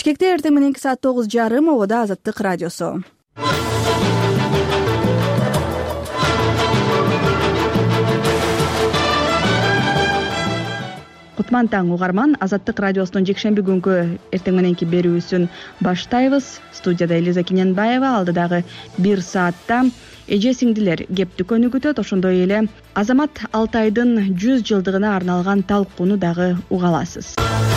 Бишкекте эртең мененки саат 9:30 обода Азаттык радиосу. Кутман таң угарман, Азаттык радиосунун жекшемби күнгү эртең мененки берүүсүн баштайбыз. Студияда Элиза Киненбаева, алдыдагы 1 саатта эже сиңдилер кептү көнүгүтөт. Ошондой эле Азамат Алтайдын 100 жылдыгына арналган талкууну дагы уга аласыз.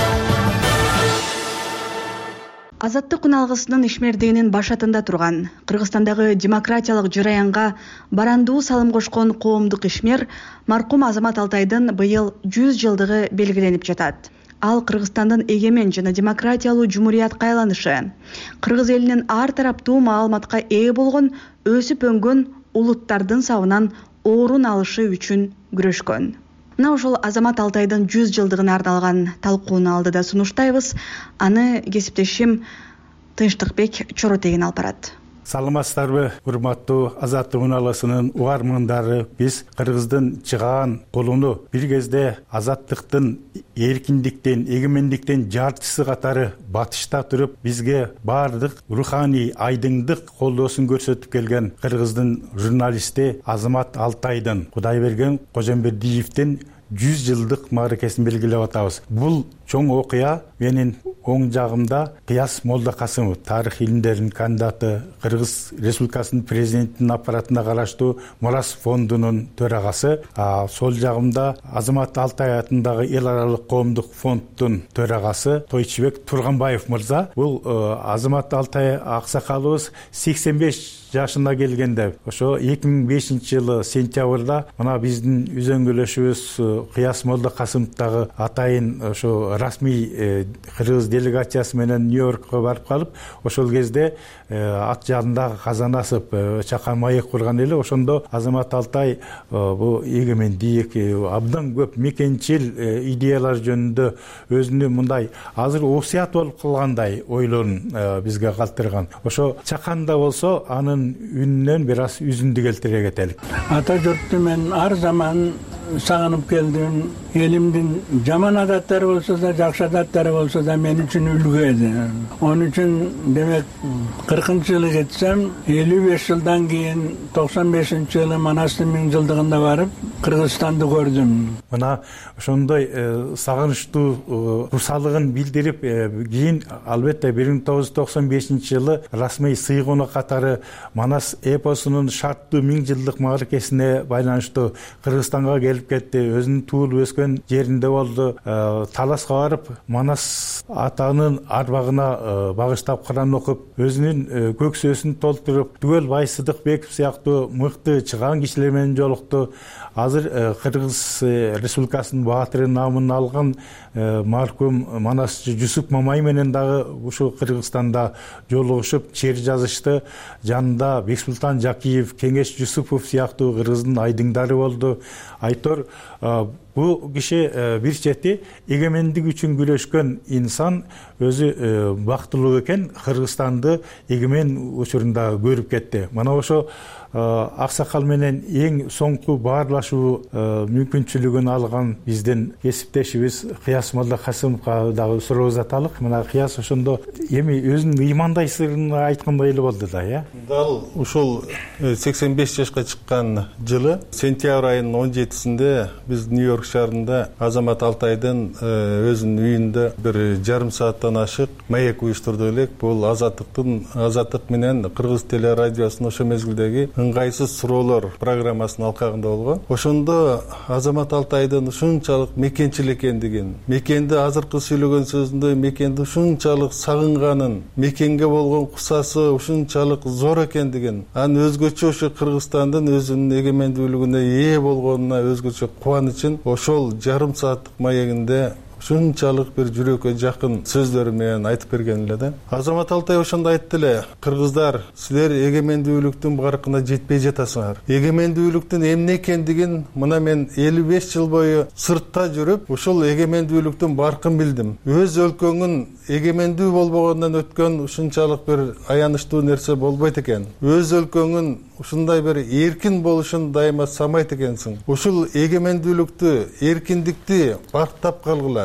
Азаттык күн алгысынын ишмердигинин башатында турган Кыргызстандагы демократиялык жараянга барандуу салым кошкон коомдук ишмер маркум Азамат Алтайдын быйыл 100 жылдыгы белгиленип жатат. Ал Кыргызстандын эгемен жана демократиялуу жумуриятка айланышы, кыргыз элинин ар тараптуу маалыматка ээ болгон, өсүп өнгөн улуттардын сабынан орун алышы үчүн күрөшкөн. Мына ошол Азамат Алтайдын 100 жылдыгына арналган талкууну алдыда сунуштайбыз. Аны кесиптешим Тынчтыкбек Чоротегин алып барат. Саламатсыздарбы, урматтуу Азаттык уналысынын угармандары. Биз Кыргыздын чыгаан колуну бир кезде азаттыктын, эркиндиктен, эгемендиктен жартысы катары батышта туруп, бизге баардык руханий айдыңдык колдоосун көрсөтүп келген Кыргыздын журналисти Азамат Алтайдын, Кудайберген Кожомбердиевдин 100 жылдык мааракесин белгилеп атабыз. Бул чоң окуя менин оң жагымда Кыяс Молдокасымов, тарых илимдеринин кандидаты, Кыргыз Республикасынын президентинин аппаратына караштуу Мурас фондунун төрагасы, сол жагымда Азамат Алтай атындагы эл аралык коомдук фонддун төрагасы Тойчубек Турганбаев мырза. Бул Азамат Алтай аксакалыбыз 85 жашына келгенде, ошо 2005-жылы сентябрда мына биздин үзөңгүлөшүбүз Кыяс Молдокасымовдагы атайын ошо расмий кыргыз делегациясы менен Нью-Йоркко барып калып, ошол кезде ат жагында Казанасов чакан маек курган эле. Ошондо Азамат Алтай бу эгемендик, абдан көп мекенчил идеялар жөнүндө өзүнүн мындай азыр осуят болуп калгандай ойлорун бизге калтырган. Ошо чаканда болсо анын үнүнөн бир аз үзүндү келтире кетелик. Ата журтту мен ар заман сагынып келдим. Элимдин жаман адаттары болсо да, жакшы адаттары болсо да мен үчүн үлгү эди. Onun үчүн демек 40-жылы кетсем, 55 жылдан кийин 95-жылы Манастын 1000 жылдыгында барып, Кыргызстанды көрдүм. Мына ошондой сагынычтуу курсалыгын билдирип, кийин албетте 1995-жылы расмий сыйгону катары Манас эпосунун шарттуу 1000 жылдык мааракесине байланыштуу Кыргызстанга келип кетти. Өзүнүн туулуп өскөн жеринде болду. Таласка барып, Манас атанын арбагына багыштап Куран окуп, өзүнүн көксөсүн толтуруп, Түгөл Байсыдыкбеков сыяктуу мыкты чыгаан кишилер менен жолукту. Азыр Кыргыз Республикасынын баатыры намын алган маркум Манасчы Жусуп Мамай менен дагы ушул Кыргызстанда жолугушуп, чер жазышты. Жанында Бексултан Жакиев, Кеңеш Жусупов сыяктуу кыргыздын айдыңдары болду. Айтор бул киши бир чети эгемендик үчүн күрөшкөн инсан, өзү бактылуу экен, Кыргызстанды эгемен учурунда көрүп кетти. Мына ошо аксакал менен эң соңку баарлашуу мүмкүнчүлүгүн алган биздин кесиптешибиз Кыяс Молдокасымовго дагы суроо узаталык. Мына Кыяс ошондо эми өзүнүн ыймандай сырын айткандай эле болду да, Дал ушул 85 жашка чыккан жылы сентябрь айынын 17-синде биз Нью-Йорк шаарында Азамат Алтайдын өзүнүн үйүндө бир жарым сааттан ашык маек уюштурду элек. Бул Азаттык менен Кыргыз телерадиосунун ошо мезгилдеги ыңгайсыз суроолор программасынын алкагында болгон. Ошондо Азамат Алтайдын ушунчалык мекенчил экендигин, мекенди азыркы сүйлөгөн сөзүндө мекенди ушунчалык сагынганын, мекенге болгон кусасы ушунчалык зор экендигин, анын өзгөчө ошо Кыргызстандын өзүнүн эгемендүүлүгүнө ээ болгонуна өзгөчө кубанычын ошол жарым сааттык маегинде ушунчалык бир жүрөккө жакын сөздөрү менен айтып берген эле да. Азамат Алтай ошондо айтты эле: кыргыздар, силер эгемендүүлүктүн баркына жетпей жатасыңар. Эгемендүүлүктүн эмне экендигин мына мен 55 жыл бою сыртта жүрүп, ушул эгемендүүлүктүн баркын билдим. Өз өлкөңүн эгемендүү болбогондон өткөн ушунчалык бир аянычтуу нерсе болбойт экен. Өз өлкөңүн ушундай бир эркин болушун дайыма самайт экенсиң. Ушул эгемендүүлүктү, эркиндикти бактап калгыла.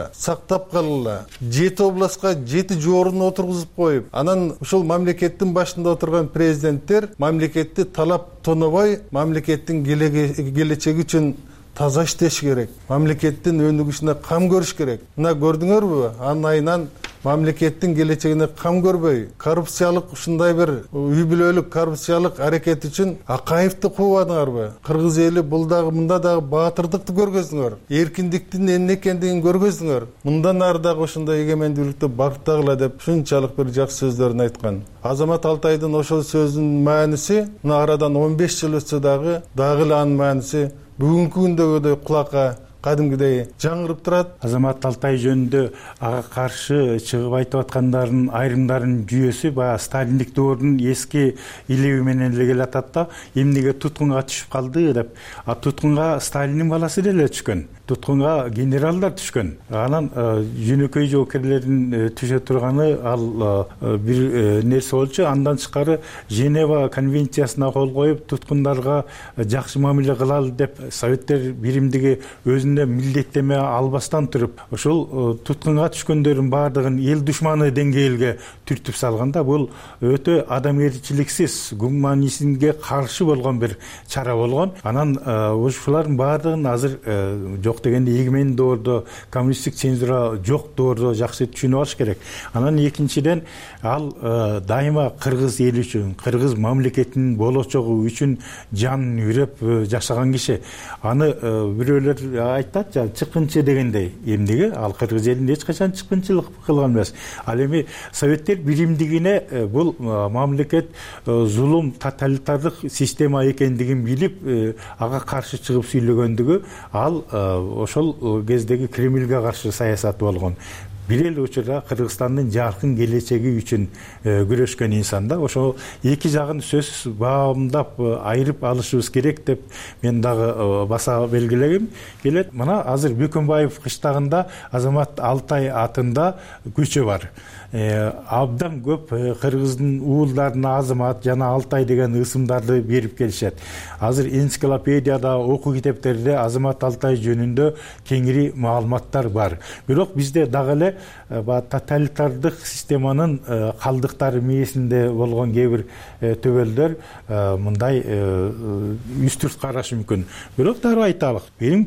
сактап калгыла. 7 областка 7 жорун отургузуп коюп, анан ушул мамлекеттин башында отурган президенттер мамлекетти талап тонобой, мамлекеттин келечеги үчүн таза иштеш керек. Мамлекеттин өнүгүшүнө кам көрүш керек. Мына көрдүңөрбү? Анын айынан мамлекеттин келечегине кам көрбөй, коррупциялык ушундай бир үй бүлөлүк коррупциялык аракет үчүн Акаевди куубадыңарбы? Кыргыз эли бул дагы мында дагы баатырдыкты көргөздүңөр. Эркиндиктин эмне экендигин көргөздүңөр. Мындан ары дагы ошондой эгемендүүлүктү багыттагыла деп ушунчалык бир жакшы сөздөрүн айткан. Азамат Алтайдын ошол сөзүнүн мааниси мына арадан 15 жыл өтсө дагы эле анын мааниси бүгүнкү күндөгүдөй кулакка кадимгидей жаңырып турат. Азамат Алтай жөнүндө ага каршы чыгып айтып аткандардын айрымдарынын жүйөсү баягы сталиндик дöwүрдүн эски илеби менен эле келатат да, эмнеге туткунга түшүп калды деп. А туткунга Сталиндин баласы деле түшкөн. Туткунга генералдар түшкөн. Анан жөнөкөй жоокерлердин түшө турганы ал бир нерсе болчу. Андан тышкары Женева конвенциясына кол коюп, туткундарга жакшы мамиле кылалы деп Советтер биримдиги өзүнө милдеттеме албастан туруп, ошол туткунга түшкөндөрдүн баардыгын эл душманы деңгээлге түртүп салганда, бул өтө адамгерчиликсиз, гуманизмге каршы болгон бир чара болгон. Анан ушулардын баардыгын азыр жок дегенде эгемен дöwүрдө коммунисттик цензура жок дöwүрдө жакшы түшүнүп алыш керек. Анан экинчиден ал дайыма кыргыз эли үчүн, кыргыз мамлекетинин болочогу үчүн жанын үрөп жашаган киши. Аны бирөөлөр айтат, чыккынчы дегендей. Эмнеге? Ал кыргыз элинде эч качан чыккынчылык кылган эмес. Ал эми Советтер биримдигине бул мамлекет зулум, тоталитардык система экендигин билип, ага каршы чыгып сүйлөгөндүгү ал ошол кездеги Кремльге каршы саясат болгон. Бир эле учурда Кыргызстандын жаркын келечеги үчүн күрөшкөн инсан да. Ошол эки жагын сөзсүз баамдап айырып алышыбыз керек деп мен дагы баса белгилегим келет. Мына азыр Бөкөнбаев кыштагында Азамат Алтай атында көчө бар. Абдан көп кыргыздын уулдарына Азамат жана Алтай деген ысымдарды берип келишет. Азыр энциклопедияда, окуу китептерде Азамат Алтай жөнүндө кеңири маалыматтар бар. Бирок бизде дагы эле тоталитардык системанын калдыктары мээсинде болгон кээ бир төбөлдөр мындай үстүрт карашы мүмкүн. Бирок дагы айталык,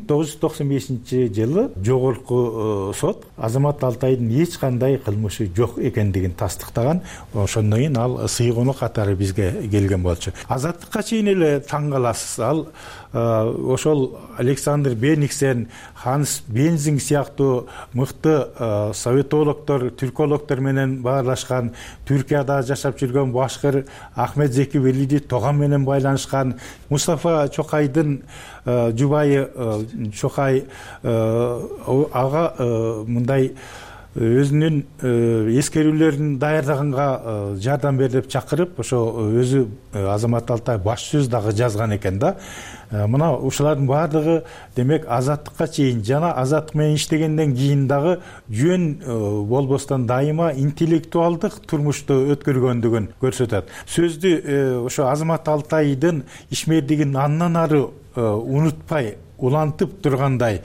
1995 жылы жогорку сот Азамат Алтайдын эч кандай кылмышы жок экендигин тастыктаган. Ошондон кийин ал сыйгону катары бизге келген болчу. Азаттыкка чейин эле таң каласыз. Ал ошол Александр Бениксен, Ханс Бензинг сыяктуу мыкты советологдор, түркологдор менен баарлашкан, Түркияда жашап жүргөн башкыр Ахмет Зеки Велиди Тоган менен байланышкан, Мустафа Чокайдын жубайы Чокай ага мындай өзүнүн эскерүүлөрүн даярдаганга жардам бер деп чакырып, ошо өзү Азамат Алтай баш сөз дагы жазган экен да. Мына ушулардын баардыгы демек азаттыкка чейин жана азаттык менен иштегенден кийин дагы жөн болбостон дайыма интеллектуалдык турмушту өткөргөндүгүн көрсөтөт. Сөздү ошо Азамат Алтайдын ишмердигин андан ары унутпай улантып тургандай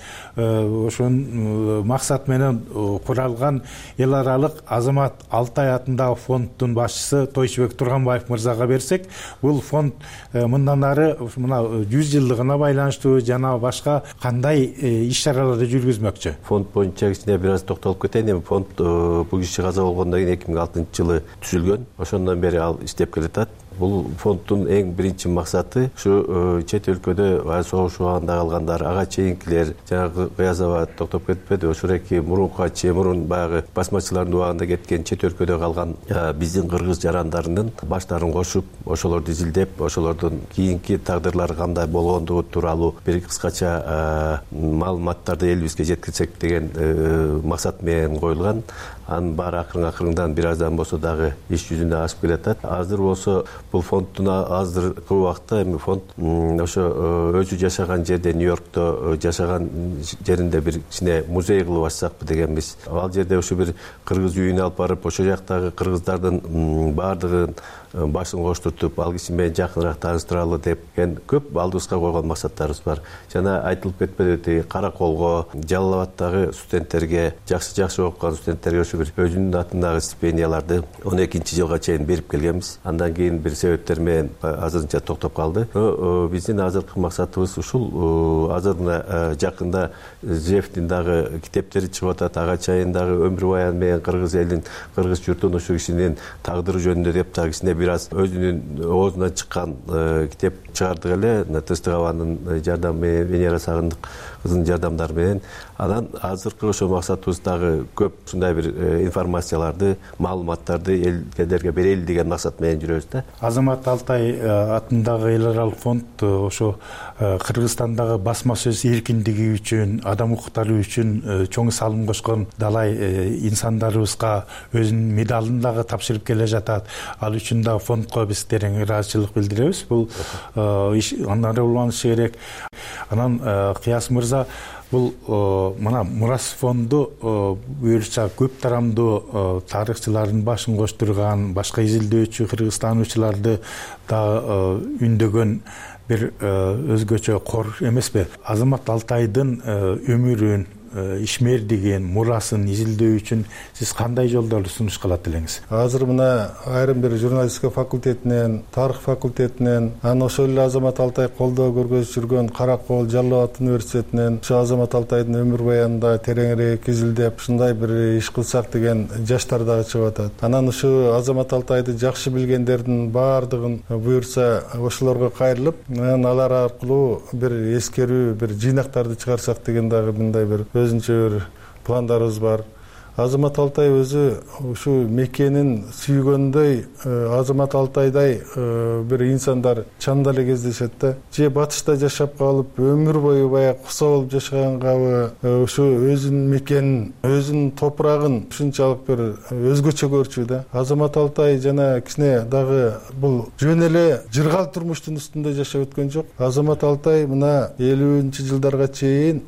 ошон максат менен куралган эл аралык Азамат Алтай атындагы фонддун башчысы Тойчубек Турганбаев мырзага берсек, бул фонд мындан ары мына 100 жылдыгына байланыштуу жана башка кандай иш-чараларды жүргүзмөкчү? Фонд боюнча кичине бир аз токтолуп кетейин. Эми фонд бул киши каза болгондон кийин 2006 жылы түзүлгөн. Ошондон бери ал иштеп келатат. Бул фонддун эң биринчи максаты ушу чет өлкөдө согуш убагында калгандар, ага чейинкилер, жанагы Кыязова токтоп кетпеди, ошуреки мурунка чемурун баягы басмачылардын убагында кеткен чет өлкөдө калган биздин кыргыз жарандарынын баштарын кошуп, ошолорду изилдеп, ошолордун кийинки тагдырлары кандай болгондугу тууралуу бир кыскача маалыматтарды элибизге жеткирсек деген максат менен коюлган. анын баары акырын бир аздан болсо дагы иш жүзүнө ашып келатат. Азыр болсо бул фонддун азыркы убакта эми фонд ошо өзү жашаган жерде, Нью-Йоркто жашаган жеринде бир кичине музей кылып ачсакпы дегенбиз. Ал жерде ошо бир кыргыз үйүнө алып барып, ошол жактагы кыргыздардын баардыгын башын коштуртуп, ал киши менен жакыныраак тааныштыралы деп көп алдыбызга койгон максаттарыбыз бар. Жана айтылып кетпеди, Кара Колго, Жалал Абадтагы студенттерге, жакшы окуган студенттерге ошо бир өзүнүн атындагы стипендияларды 12-жылга чейин берип келгенбиз. Андан кийин бир себептер менен азырынча токтоп калды. Биздин азыркы максатыбыз ушул. Азыр мына жакында Жефтин дагы китептери чыгып атат, Агач айын дагы өмүр баян менен кыргыз элин, кыргыз журтун ошо кишинин тагдыры жөнүндө деп дагы кичине бир аз өзүнүн оозунан чыккан китеп чыгардык эле. Тыстык абанын жардамы менен, Венера Сагындык кыздын жардамдары менен. Анан азыркы ошо максатыбыз дагы көп ушундай бир информацияларды, маалыматтарды элдерге берели деген максат менен жүрөбүз да. Азамат Алтай атындагы эл аралык фонд ошо Кыргызстандагы басма сөз эркиндиги үчүн, адам укуктары үчүн чоң салым кошкон далай инсандарыбызга өзүнүн медалын дагы тапшырып келе жатат. Ал үчүн да фондко биз терең ыраазычылык билдиребиз. Бул иш андары уланышы керек. Анан Кыяс мырза, бул мына Мурас фонду буюрса көп тарамдуу тарыхчылардын башын коштурган, башка изилдөөчү кыргызстануучуларды да үндөгөн бир өзгөчө кор эмеспи? Азамат Алтайдын өмүрүн, ишмердигин, мурасын изилдөө үчүн сиз кандай жолдорду сунуш кылат элеңиз? Азыр мына айрым бир журналистика факультетинен, тарых факультетинен, анан ошол эле Азамат Алтай колдоо көргөзүп жүргөн Кара Кол Жалал Абад университетинен ошо Азамат Алтайдын өмүр баянында тереңирээк изилдеп, ушундай бир иш кылсак деген жаштар дагы чыгып атат. Анан ушу Азамат Алтайды жакшы билгендердин баардыгын буюрса ошолорго кайрылып, анан алар аркылуу бир эскерүү, бир жыйнактарды чыгарсак деген дагы мындай бир өзүнчө бир пландарыбыз бар. Азамат Алтай өзү ушу мекенин сүйгөндөй, Азамат Алтайдай бир инсандар чанда эле кездешет да. Же батышта жашап калып, өмүр бою баягы куса болуп жашагангабы, ушу өзүнүн мекенин, өзүнүн топурагын ушунчалык бир өзгөчө көрчү да. Азамат Алтай жана кичине дагы бул жөн эле жыргал турмуштун үстүндө жашап өткөн жок. Азамат Алтай мына 50-жылдарга чейин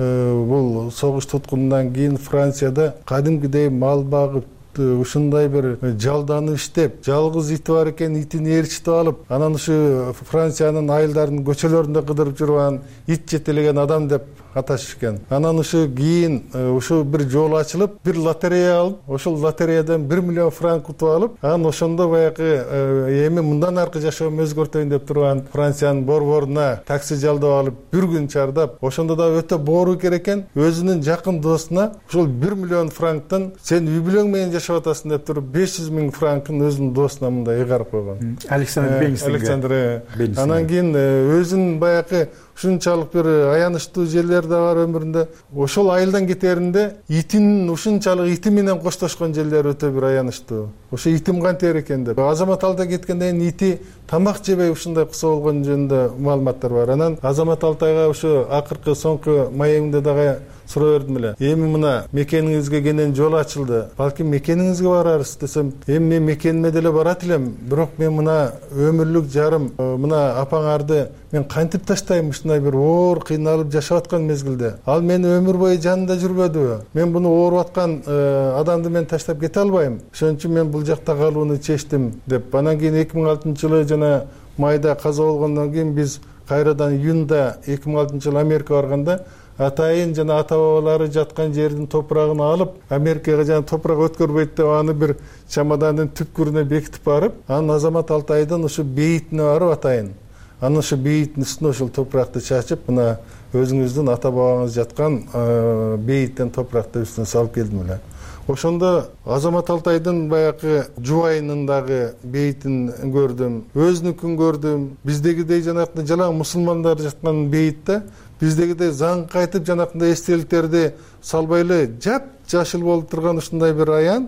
бул согуш туткунунан кийин Францияда кадимкидей мал багып, ушундай бир жалданып иштеп, жалгыз ити бар экен, итин ээрчитип алып, анан ушу Франциянын айылдарынын көчөлөрүндө кыдырып жүргөн ит жетелеген адам деп аташышкен. Анан ушу кийин ушу бир жол ачылып, бир лотерея алып, ошол лотереядан 1 миллион франк утуп алып, анан ошондо баягы эми мындан аркы жашоомду өзгөртөйүн деп турган Франциянын борборуна такси жалдап алып, бир күн чардап, ошондо да өтө боору керек экен, өзүнүн жакын досуна ошол 1 миллион франктан сен үй бүлөң менен жашап атасың деп туруп 500 000 франкын өзүнүн досуна мындай ыйгарып койгон. Александр. Анан кийин өзүнүн баягы ушунчалык бир аянычтуу жерлер да бар өмүрүндө. Ошол айылдан кетеринде итин ушунчалык ити менен коштошкон жерлер өтө бир аянычтуу. Ошо итим кантер экен деп. Азамат Алтай кеткенден кийин ити тамак жебей ушундай куса болгон жөнүндө маалыматтар бар. Анан Азамат Алтайга ошо акыркы соңку маегимде дагы суроо бердим эле. Эми мына мекениңизге кенен жол ачылды. Балким мекениңизге барарсыз десем, эми мен мекениме деле барат элем, бирок мен мына өмүрлүк жарым, мына апаңарды мен кантип таштайм ушундай бир оор кыйналып жашап аткан мезгилде. Ал мени өмүр бою жанында жүрбөдүбү? Мен буну ооруп аткан адамды мен таштап кете албайм. Ошон үчүн мен бул жакта калууну чечтим деп. Анан кийин 2006-жылы жана майда каза болгондон кийин биз кайрадан июнда 2006-жылы Америкага барганда атайын жана ата бабалары жаткан жердин топурагын алып, Америкага жана топурак өткөрбөйт деп аны бир чамадандын түпкүрүнө бекитип барып, анан Азамат Алтайдын ушу бейитине барып атайын. Анан ушу бейиттин үстүнө ошол топуракты чачып, мына өзүңүздүн ата бабаңыз жаткан бейиттен топуракты үстүнө салып келдим эле. Ошондо Азамат Алтайдын баягы жубайынын дагы бейитин көрдүм, өзүнүкүн көрдүм. Биздегидей жанакындай жалаң мусулмандар жаткан бейитте биздегидей заң кайтып жанакындай эстеликтерди салбай эле жап жашыл болуп турган ушундай бир аян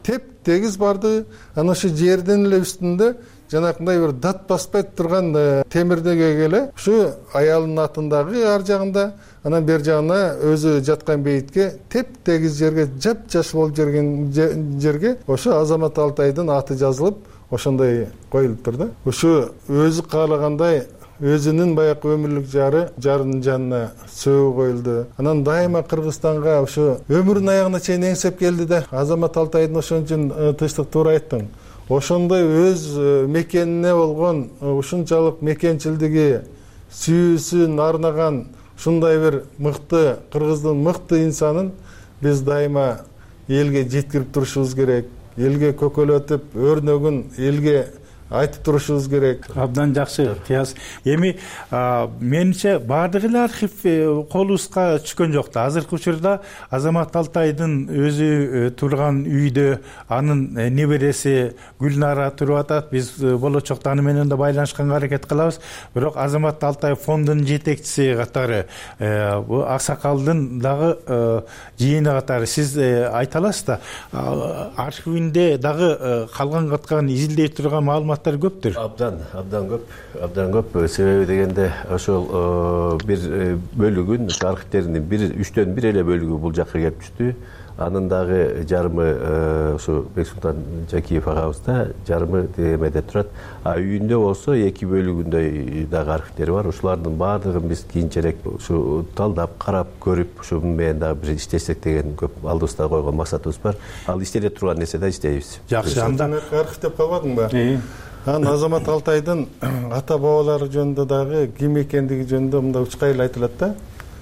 теп-тегиз барды. Ана ошо жердин эле үстүндө жанакындай бир дат баспай турган темирдеге эле ушу аялынын атындагы ар жагында, анан бер жагына өзү жаткан бейитке теп-тегиз жерге, жап-жаш болуп жүрген жерге ошо Азамат Алтайдын аты жазылып, ошондой коюлуптур да. Ушу өзү каалагандай өзүнүн баягы өмүрлүк жарынын жанына сөөгү коюлду. Анан дайыма Кыргызстанга ушу өмүрүнүн аягына чейин эңсеп келди да. Азамат Алтайдын ошон үчүн тынчтык туура айттың. Ошондой өз мекенине болгон ушунчалык мекенчилдиги, сүйүүсүн арнаган ушундай бир мыкты Кыргыздын мыкты инсанын биз дайыма элге жеткирип турушубуз керек. Элге көкөлөтүп, өрнөгүн элге айтып турушубуз керек. Абдан жакшы кыяс. Эми менимче баардык эле архив колубузга түшкөн жок да. Азыркы учурда Азамат Алтайдын өзү турган үйдө анын небереси Гүлнара туруп атат. Биз болочокто аны менен да байланышканга аракет кылабыз. Бирок Азамат Алтай фондунун жетекчиси катары, бу аксакалдын дагы жыйыны катары сиз айта аласыз да. Архивинде дагы калган каткан изилдей турган маалымат көптүр. Абдан көп. Себеби дегенде ошол бир бөлүгүн архивтердин 3/1 эле бөлүгү бул жакка келип түштү. Анын дагы жарымы ушу Бексултан Жакиев агабызда, жарымы эмеде турат. Үйүндө болсо 2 бөлүгүндөй дагы архивтери бар. Ушулардын баардыгын биз кийинчерээк ушу талдап, карап, көрүп, ушу менен дагы бир иштесек деген көп алдыбызда койгон максатыбыз бар. Ал иштеле турган нерседе иштейбиз. Жакшы, анда архивдеп калбадыңбы? Азамат Алтайдын ата бабалары жөнүндө дагы ким экендиги жөнүндө мында учкайыл айтылат да.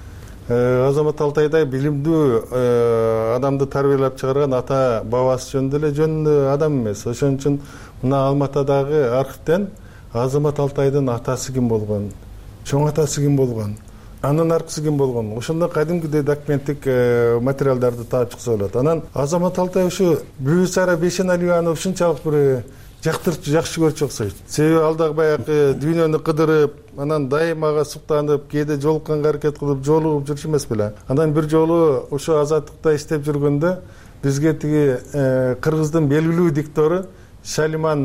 Азамат Алтайдай билимдүү адамды тарбиялап чыгарган ата бабасы жөнүндө эле жөнүндө адам эмес. Ошон үчүн мына Алматадагы архивден Азамат Алтайдын атасы ким болгон, чоң атасы ким болгон, анын аркысы ким болгон, ошондой кадимкидей документтик материалдарды таап чыкса болот. Анан Азамат Алтай ушу Бүбүсара Бейшеналиеваны ушунчалык бир жакшы көрчү окшойт. Себеби ал дагы баягы дүйнөнү кыдырып, анан дайымага суктанып, кээде жолукканга аракет кылып, жолугуп жүрчү эмес беле. Анан бир жолу ушу азаттыкта иштеп жүргөндө бизге тиги Кыргыздын белгилүү диктору Шалиман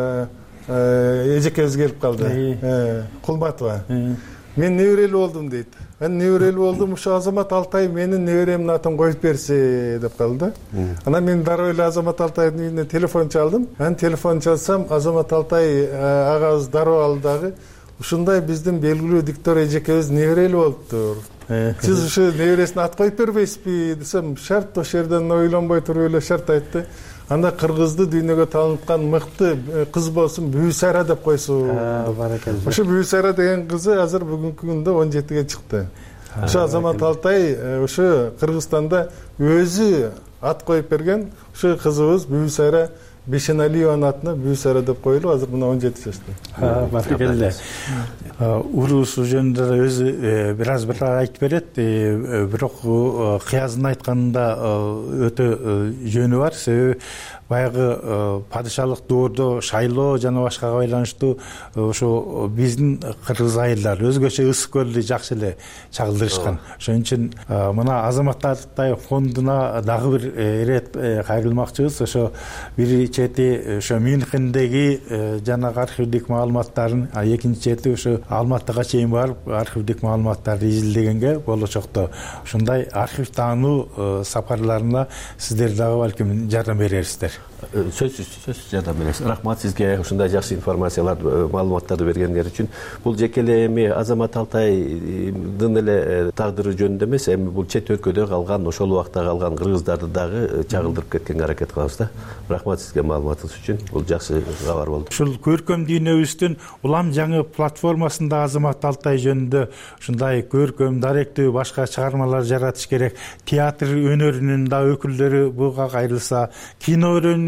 эжекебиз келип калды. Кулматова. Мен неберелүү болдум дейт. Мен неберелүү болдум, ушу Азамат Алтай менин неберемдин атын коюп берси деп калды. Анан мен дароо эле Азамат Алтайдын үйүнө телефон чалдым. Анан телефон чалсам, Азамат Алтай агабыз дароо алды дагы. Ушундай биздин белгилүү диктор эжекебиз неберелүү болуптур. Сиз ушу небересине ат коюп бербейсизби десем, шарт ошол жерден ойлонбой туруп эле шарт айтты. Анда Кыргызды дүйнөгө тааныткан мыкты кыз болсун, Бүбүсара деп койсун. Баракалла. Ошо Бүбүсара деген кызы азыр бүгүнкү күндө 17ге чыкты. Ошо Азамат Алтай ошо Кыргызстанда өзү ат коюп берген. Ошо кызыбыз Бүбүсара Бейшеналиеванын атына Бүбүсара деп коюлуп, азыр мына 17 жашта. Баракалла. Уруусу жөнүндө өзү бир аз айтып берет. Бирок кыязын айтканында өтө жөнү бар. Себеби баягы падышалык доордо шайлоо жана башкага байланыштуу ошо биздин кыргыз айылдары өзгөчө ысык көлдү жакшы эле чагылдырышкан. Ошон үчүн мына Азамат Алтай фондуна дагы бир ирет кайрылмакчыбыз. Ошо бир чети ошо Мюнхендеги жанагы архивдик маалыматтарын, экинчи чети ошо Алматыга чейин барып архивдик маалыматтарды изилдегенге болочокто ушундай архив таануу сапарларына сиздер дагы балким жардам берерсиздер. Сөзсүз жардам беребиз. Рахмат сизге ушундай жакшы информацияларды, маалыматтарды бергендер үчүн. Бул жеке эле эми Азамат Алтайдын эле тагдыры жөнүндө эмес, эми бул чет өлкөдө калган, ошол убакта калган кыргыздарды дагы чагылдырып кеткенге аракет кылабыз да. Рахмат сизге маалыматыңыз үчүн. Бул жакшы кабар болду. Ушул көркөм дүйнөбүздүн улам жаңы платформасында Азамат Алтай жөнүндө ушундай көркөм, даректүү башка чыгармалар жаратыш керек. Театр өнөрүнүн да өкүлдөрү буга кайрылса, кино өнөрүнүн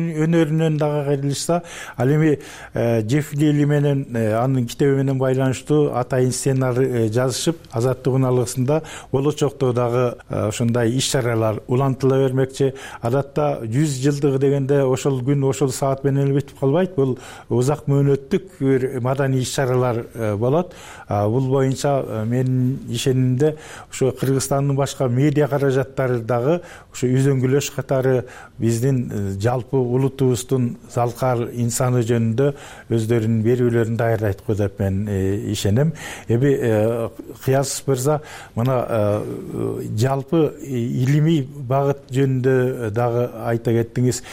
өнөрүнөн дагы кайрылышса, ал эми Жеффили менен анын китеби менен байланыштуу атайын сценарий жазышып, Азаттык алгысында болочокто дагы ошондой иш-чаралар улантыла бермекчи. Адатта 100 жылдыгы дегенде ошол күн, ошол саат менен эле бүтүп калбайт. Бул узак мөөнөттүк бир маданий иш-чаралар болот. Бул боюнча менин ишенимде ошо Кыргызстандын башка медиа каражаттары дагы ошо үзөңгүлөш катары биздин жалпы улутубуздун залкар инсаны жөнүндө өздөрүнүн берүүлөрүн даярдайт го деп мен ишенем. Эми Кыяз мырза мына жалпы илимий багыт жөнүндө дагы айта кеттиңиз.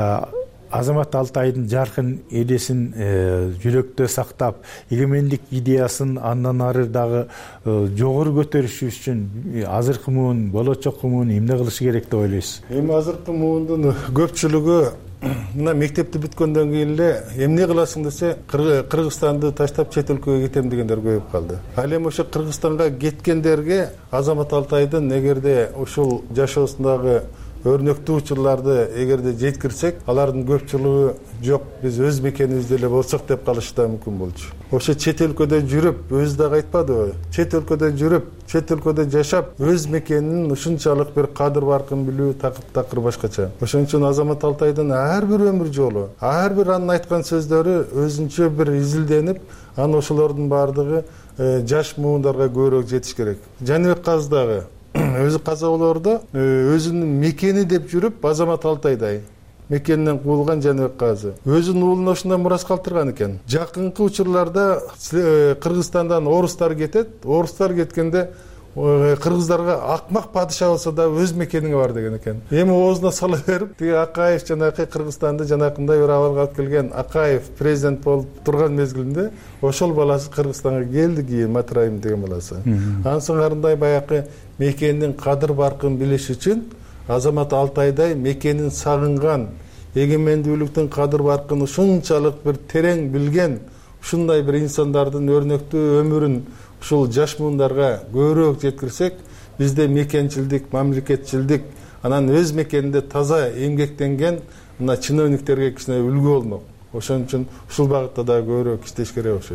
Азамат Алтайдын жаркын идеясын жүрөктө сактап, эгемендик идеясын андан ары дагы жогору көтөрүш үчүн азыркы муун, болочок муун эмне кылыш керек деп ойлойсуз? Эми азыркы муундун көпчүлүгү мына мектепти бүткөндөн кийин эле эмне кыласың десе, Кыргызстанды таштап чет өлкөгө кетем дегендер көбөйүп калды. Ал эми ошо Кыргызстанга кеткендерге Азамат Алтайдын эгерде ушул жашоосундагы өрнөктүү учурларды эгерде жеткирсек, алардын көпчүлүгү жок, биз өз мекенибизде эле болсок деп калышы да мүмкүн болчу. Ошо чет өлкөдө жүрүп, өзү дагы айтпадыбы? Чет өлкөдө жүрүп, чет өлкөдө жашап, өз мекенинин ушунчалык бир кадыр баркын билүү такыр башкача. Ошон үчүн Азамат Алтайдын ар бир өмүр жолу, ар бир анын айткан сөздөрү өзүнчө бир изилденип, анан ошолордун баардыгы жаш муундарга көбүрөөк жетиш керек. Жаныбек Каз дагы өзү каза болоордо өзүнүн мекени деп жүрүп, Азамат Алтайдай мекенинен куулган Жаныбек Казы өзүнүн уулуна ушундай мурас калтырган экен. Жакынкы учурларда Кыргызстандан орустар кетет, орустар кеткенде кыргыздарга акмак падыша болсо да өз мекениңе бар деген экен. Эми оозуна сала берип, тиги Акаев жанакы Кыргызстанды жанакындай бир абалга алып келген Акаев президент болуп турган мезгилинде ошол баласы Кыргызстанга келди, кийин Матраим деген баласы. Анын сыңарындай баягы мекенинин кадыр баркын билиш үчүн Азамат Алтайдай мекенин сагынган, эгемендүүлүктүн кадыр баркын ушунчалык бир терең билген, ушундай бир инсандардын өрнөктүү өмүрүн ушул жаш муундарга көбүрөөк жеткирсек, бизде мекенчилдик, мамлекетчилдик, анан өз мекенинде таза эмгектенген мына чиновниктерге кичине үлгү болмок. Ошон үчүн ушул багытта да көбүрөөк иштеш керек окшойт.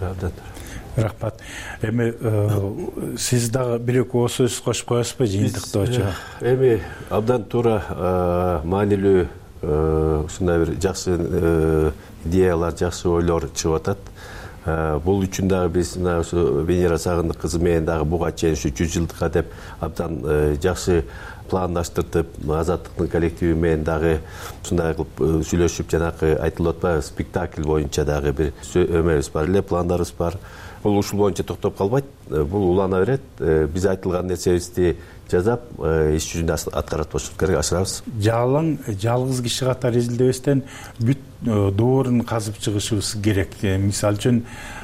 Рахмат. Эми сиз дагы бир-эки ооз сөз кошуп коесузбу жыйынтыктоочу? Эми абдан туура, маанилүү ушундай бир жакшы идеялар, жакшы ойлор чыгып атат. Бул үчүн дагы биз ушу Венера Сагындык кызы менен дагы буга чейин ушу 100 жылдыкка деп абдан жакшы пландаштыртып, Азаттыктын коллективи менен дагы ушундай кылып сүйлөшүп, жанакы айтылып атпайбы, спектакль боюнча дагы бир өмүрүбүз бар эле, пландарыбыз бар. Бул ушул боюнча токтоп калбайт, бул улана берет. Биз айтылган нерсебизди жазап, иш жүзүндө аткарып бошок керек, ашырабыз. Жалгыз киши катары изилдебестен бүт доорун казып чыгышыбыз керек. Мисалы үчүн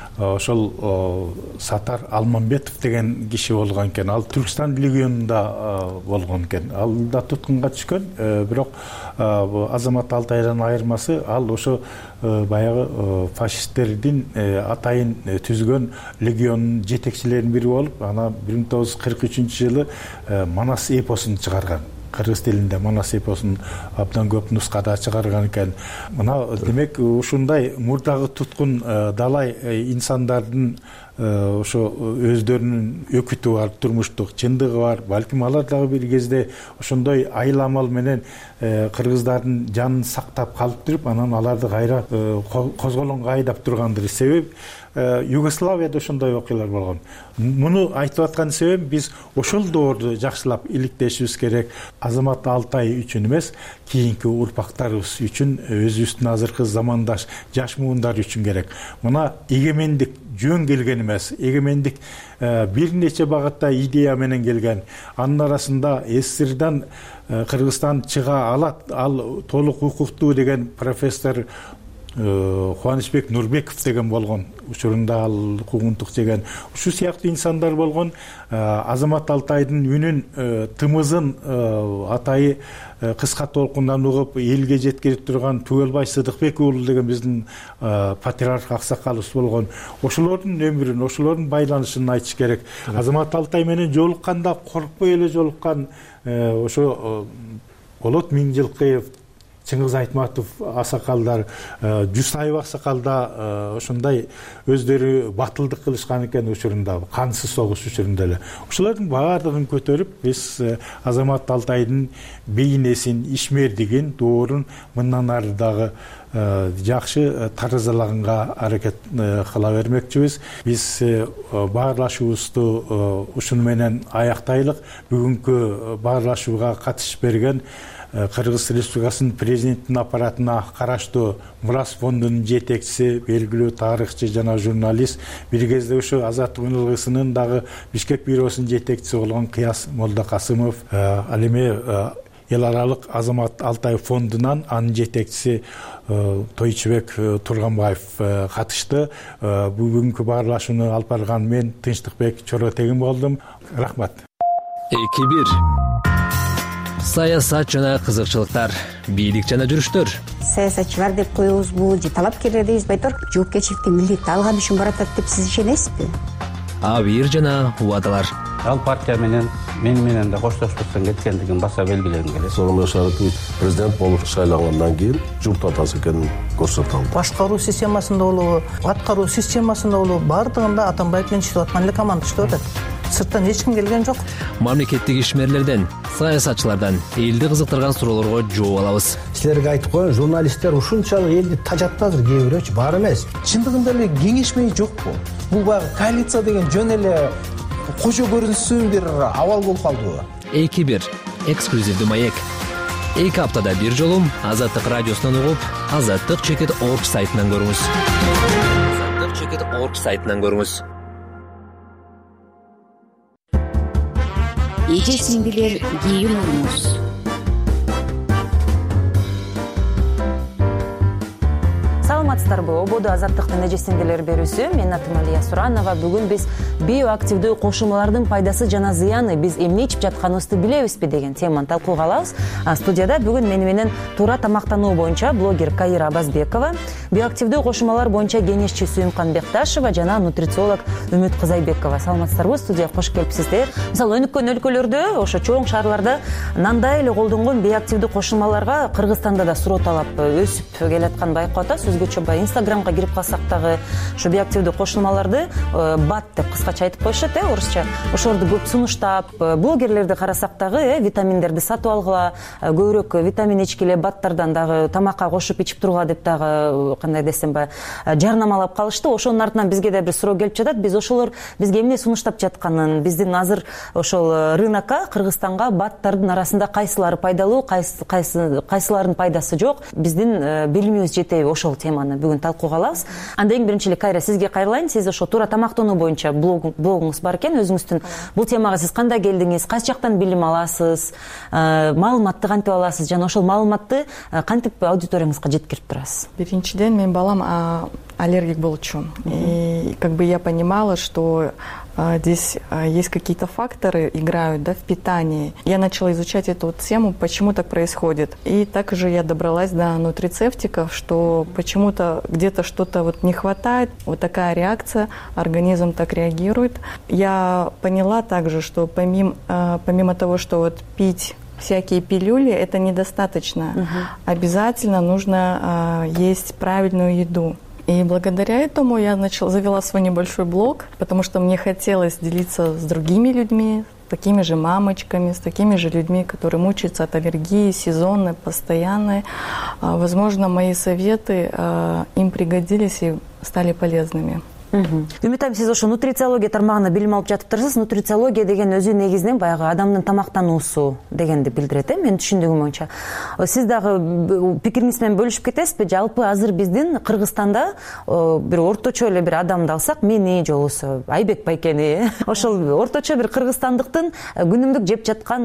ошол Сатар Алмамбетов деген киши болгон экен. Ал Түркстан легионунда болгон экен. Ал да туткунга түшкөн, бирок Азамат Алтайдан айырмасы ал ошо баягы фашисттердин атайын түзгөн легионунун жетекчилеринин бири болуп, ана 1943-жылы Манас эпосун чыгарган. Кыргыз тилинде Манас эпосун абдан көп нускада чыгарган экен. Мына демек ушундай мурдагы туткун далай инсандардын ошо өздөрүнүн өкүтү бар, турмуштук чындыгы бар. Балким алар дагы бир кезде ошондой айламал менен кыргыздардын жанын сактап калып туруп, анан аларды кайра козголоңго айдап тургандыр. Себеби Югославияда ошондой окуялар болгон. Муну айтып аткан себебим, биз ошол доорду жакшылап иликтешибиз керек. Азамат Алтай үчүн эмес, кийинки урпактарыбыз үчүн, өзүбүздүн азыркы замандаш жаш муундар үчүн керек. Мына эгемендик жөн келген эмес, эгемендик бир нече багытта идея менен келген. Анын арасында СССРдан Кыргызстан чыга алат, ал толук укуктуу деген профессор Кубанычбек Нурбеков деген болгон. Учурунда ал куугунтук жеген. Ушу сыяктуу инсандар болгон. Азамат Алтайдын үнүн, тымызын атайы кыска толкундан угуп элге жеткирип турган Түгөлбай Сыдыкбек уулу деген биздин патриарх аксакалыбыз болгон. Ошолордун өмүрүн, ошолордун байланышын айтыш керек. Азамат Алтай менен жолукканда коркпой эле жолуккан ошо Болот Миңжилкыев, Чыңгыз Айтматов аксакалдар, Жусаев аксакалда ошондой өздөрү батылдык кылышкан экен учурунда, кансыз согуш учурунда эле. Ошолордун баардыгын көтөрүп, биз Азамат Алтайдын бейнесин, ишмердигин, доорун мындан ары дагы жакшы таразалаганга аракет кыла бермекчибиз. Биз баарлашуубузду ушуну менен аяктайлык. Бүгүнкү баарлашууга катышып берген Кыргыз Республикасынын президенттин аппаратына караштуу Мурас фондунун жетекчиси, белгилүү тарыхчы жана журналист, бир кезде ошо Азаттык үн алгысынын дагы Бишкек бюросунун жетекчиси болгон Кыяс Молдокасымов, ал эми эл аралык Азамат Алтай фондунан анын жетекчиси Тойчубек Турганбаев катышты. Бүгүнкү баарлашууну алып барган мен Тынчтыкбек Чоротегин болдум. Рахмат. 2-1. Саясат жана кызыкчылыктар, бийлик жана жүрүштөр. Саясатчылар деп коебузбу, же талапкерлер дейбизби, айтор жоопкерчиликти милдетти алган үчүн баратат деп сиз ишенесизби? Абийир жана убадалар. Ал партия мени менен да коштошпостон кеткендигин баса белгилегим келет. Сооронбай Шарипович президент болуп шайлангандан кийин журт атасы экенин көрсөтө алды. Башкаруу системасында болобу, аткаруу системасында болобу, баардыгында Атамбаев менен иштеп аткан эле команда иштеп атат. Сырттан эч ким келген жок. Мамлекеттик ишмерлерден, саясатчылардан элди кызыктырган суроолорго жооп алабыз. Силерге айтып коеюн, журналисттер ушунчалык элди тажатты азыр, кээ бирөөчү бар эмес. Чындыгында эле кеңешмей жокпу? Бул баягы коалиция деген жөн эле кожо көрүнсүн бир абал болуп калдыбы? 2-1. Эксклюзивдүү маек. 2 аптада бир жолу Азаттык радиосунан угуп, azattik.org сайтынан көрүңүз. azattik.org сайтынан көрүңүз. Эже сиңдилер, кийин урмуз. Саламатсыздарбы? Ободо Азаттыктын эже сиңдилер берүүсү. Мен атым Алия Суранова. Бүгүн биз биоактивдүү кошулмалардын пайдасы жана зыяны, биз эмне ичип жатканыбызды билебизби деген теманы талкууга алабыз. Студияда бүгүн мени менен туура тамактануу боюнча блогер Кайра Абазбекова, биоактивдүү кошулмалар боюнча кеңешчи Сүйүмкан Бекташева жана нутрициолог Үмүт Кызайбекова. Саламатсыздарбы? Студияга кош келипсиздер. Мисалы өнүккөн өлкөлөрдө, ошо чоң шаарларда нандай эле колдонгон биоактивдүү кошулмаларга Кыргызстанда да суроо талап өсүп келатканын байкап атабыз. Өзгөчө баягы Инстаграмга кирип калсак дагы ошо биоактивдүү кошулмаларды бат деп кыскача айтып коюшат, орусча. Ошолорду көп сунуштап, блогерлерди карасак дагы витаминдерди сатып алгыла, көбүрөөк витамин ичкиле, баттардан дагы тамакка кошуп ичип тургула деп дагы кандай десем баягы жарнамалап калышты. Ошонун артынан бизге да бир суроо келип жатат. Биз ошолор бизге эмне сунуштап жатканын, биздин азыр ошол рынокко, Кыргызстанга баттардын арасында кайсылары пайдалуу, кайсыларынын пайдасы жок, биздин билимибиз жетеби, ошол теманы бүгүн талкууга алабыз. Анда эң биринчи эле Кайра, сизге кайрылайын. Сиз ошо туура тамактануу боюнча блогуңуз бар экен. Өзүңүздүн бул темага сиз кандай келдиңиз, кайсы жактан билим аласыз, маалыматты кантип аласыз жана ошол маалыматты кантип аудиторияңызга жеткирип турасыз? Биринчиден мен балам аллергик болчу. И как бы я понимала, что здесь есть какие-то факторы, играют, да, в питании. Я начала изучать эту тему, почему так происходит. И также я добралась до нутрицептиков, что почему-то где-то что-то вот не хватает, вот такая реакция, организм так реагирует. Я поняла также, что помимо того, что вот пить всякие пилюли, это недостаточно. Обязательно нужно есть правильную еду. И благодаря этому я завела свой небольшой блог, потому что мне хотелось делиться с другими людьми, такими же мамочками, с такими же людьми, которые мучаются от аллергии, сезонной, постоянной. Возможно, мои советы им пригодились и стали полезными. Үмүт айым, сиз ошо нутрициология тармагына билим алып жатыптырсыз. Нутрициология деген өзү негизинен баягы адамдын тамактануусу дегенди билдирет, менин түшүндүгүм боюнча. Сиз дагы пикириңиз менен бөлүшүп кетесизби? Жалпы азыр биздин Кыргызстанда бир орточо эле бир адамды алсак, мени же болбосо Айбек байкени, ошол орточо бир кыргызстандыктын күнүмдүк жеп жаткан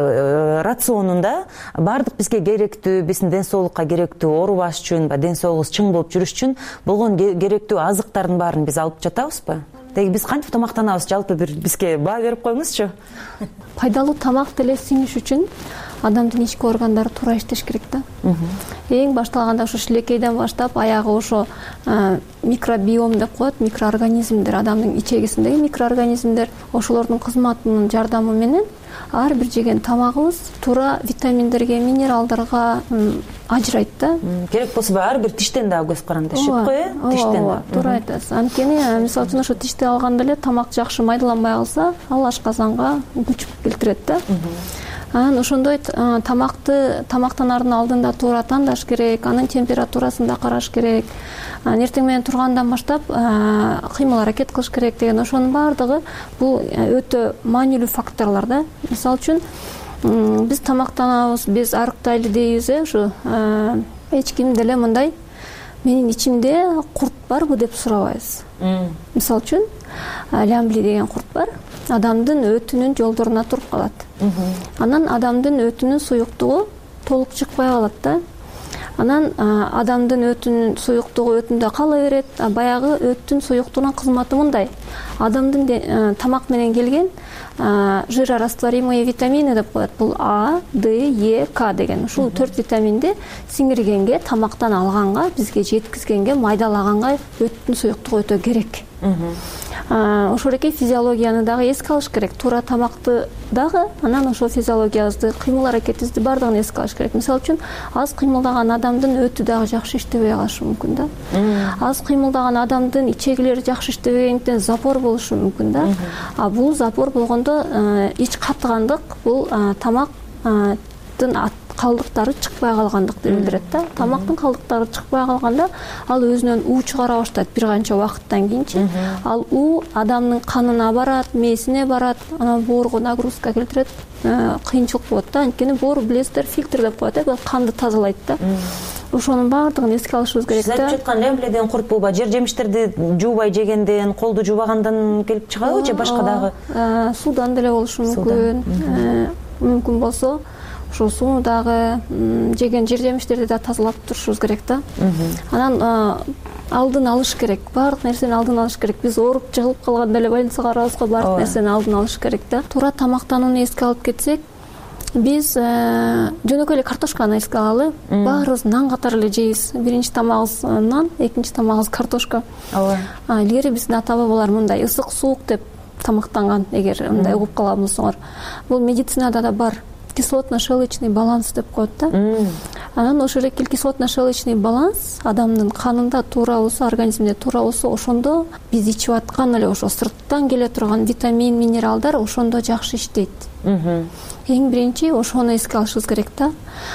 рационунда баардык бизге керектүү, биздин ден соолукка керектүү, оорубаш үчүн, ден соолугубуз чың болуп жүрүш үчүн болгон керектүү азыктардын баарын алып жатабызбы? Деги биз кантип тамактанабыз? Жалпы бир бизге баа берип коюңузчу. Пайдалуу тамак деле сиңиш үчүн адамдын ички органдары туура иштеш керек да. Эң башталганда ошо шилекейден баштап аягы ошо микробиом деп коет, микроорганизмдер, адамдын ичегисиндеги микроорганизмдер, ошолордун кызматынын жардамы менен ар бир жеген тамагыбыз туура витаминдерге, минералдарга ажырайт да. Керек болсо ар бир тиштен дагы көз карандашып го, тиштен да. Туура айтасыз. Анткени мисалы үчүн ошо тишти алганда эле тамак жакшы майдаланбай калса, ал ашказанга күч келтирет да. Анан ошондой тамактанардын алдында туура тандаш керек, анын температурасын да караш керек. Эртең менен тургандан баштап кыймыл аракет кылыш керек деген ошонун баардыгы бул өтө маанилүү факторлор да. Мисалы үчүн биз тамактанабыз, биз арыктайлы дейбиз, ушу эч ким деле мындай менин ичимде курт барбы деп сурабайбыз. Мисалы үчүн лямбли деген курт бар. Адамдын өтүнүн жолдоруна туруп калат. Анан адамдын өтүнүн суюктугу толук чыкпай калат да. Анан адамдын өтүнүн суюктугу өтүндө кала берет. Баягы өттүн суюктугунун кызматы мындай. Адамдын тамак менен келген жирорастворимые витамины деп коет. Бул А, Д, Е, К деген. Ушул 4 витаминди сиңиргенге, тамактан алганга, бизге жеткизгенге, майдалаганга өттүн суюктугу өтө керек. Ошол эки физиологияны дагы эске алыш керек. Туура тамакты дагы, анан ошол физиологиябызды, кыймыл аракетибизди бардыгын эске алыш керек. Мисалы үчүн, аз кыймылдаган адамдын өтү дагы жакшы иштебей калышы мүмкүн да. Аз кыймылдаган адамдын ичегилери жакшы иштебегендиктен запор болушу мүмкүн да. Бул запор болгондо ич катыгандык, бул тамактын калдыктары чыкпай калгандыкты билдирет да. Тамактын калдыктары чыкпай калганда, ал өзүнөн уу чыгара баштайт бир канча убакыттан кийинчи. Ал уу адамдын канына барат, мээсине барат, анан боорго нагрузка келтирет, кыйынчылык болот да. Анткени боор билесиздер, фильтр деп коет, бул канды тазалайт да. Ошонун баардыгын эске алышыбыз керек да. Сиз айтып жаткан лямблиден курт бул жер жемиштерди жуубай жегенден, колду жуубагандан келип чыгабы же башка дагы? Суудан деле болушу мүмкүн. Мүмкүн болсо ошо сууну дагы, жеген жер жемиштерди да тазалап турушубуз керек да. Анан алдын алыш керек. Баардык нерсени алдын алыш керек. Биз ооруп жыгылып калганда эле больницага барабыз го, баардык нерсени алдын алыш керек да. Туура тамактанууну эске алып кетсек, биз жөнөкөй эле картошканы эске алалы. Баарыбыз нан катары эле жейбиз. Биринчи тамагыбыз нан, экинчи тамагыбыз картошка. Илгери биздин ата бабалар мындай ысык суук деп тамактанган, эгер мындай угуп калган болсоңор. Бул медицинада да бар. Кислотно-шелочный баланс деп коет да. Анан ошол эки кислотно-шелочный баланс адамдын канында туура болсо, организмде туура болсо, ошондо биз ичип аткан эле ошо сырттан келе турган витамин, минералдар ошондо жакшы иштейт. Эң биринчи ошону эске алышыбыз керек да.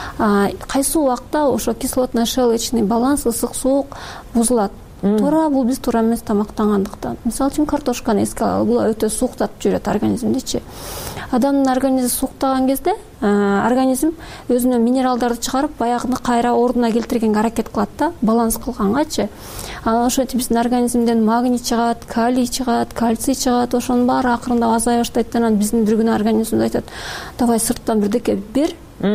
Кайсы убакта ошо кислотно-шелочный баланс, ысык суук бузулат. Туура бул биз туура эмес тамактангандыктан. Мисалы үчүн картошканы эске алалы, бул өтө сууктатып жүрөт организмдичи. Адамдын организми сууктаган кезде организм өзүнөн минералдарды чыгарып, баягыны кайра ордуна келтиргенге аракет кылат да, баланс кылгангачы. Анан ошентип биздин организмден магний чыгат, калий чыгат, кальций чыгат, ошонун баары акырындап азая баштайт. Анан биздин бир күнү организмибиз айтат: "Давай сырттан бирдеке бер."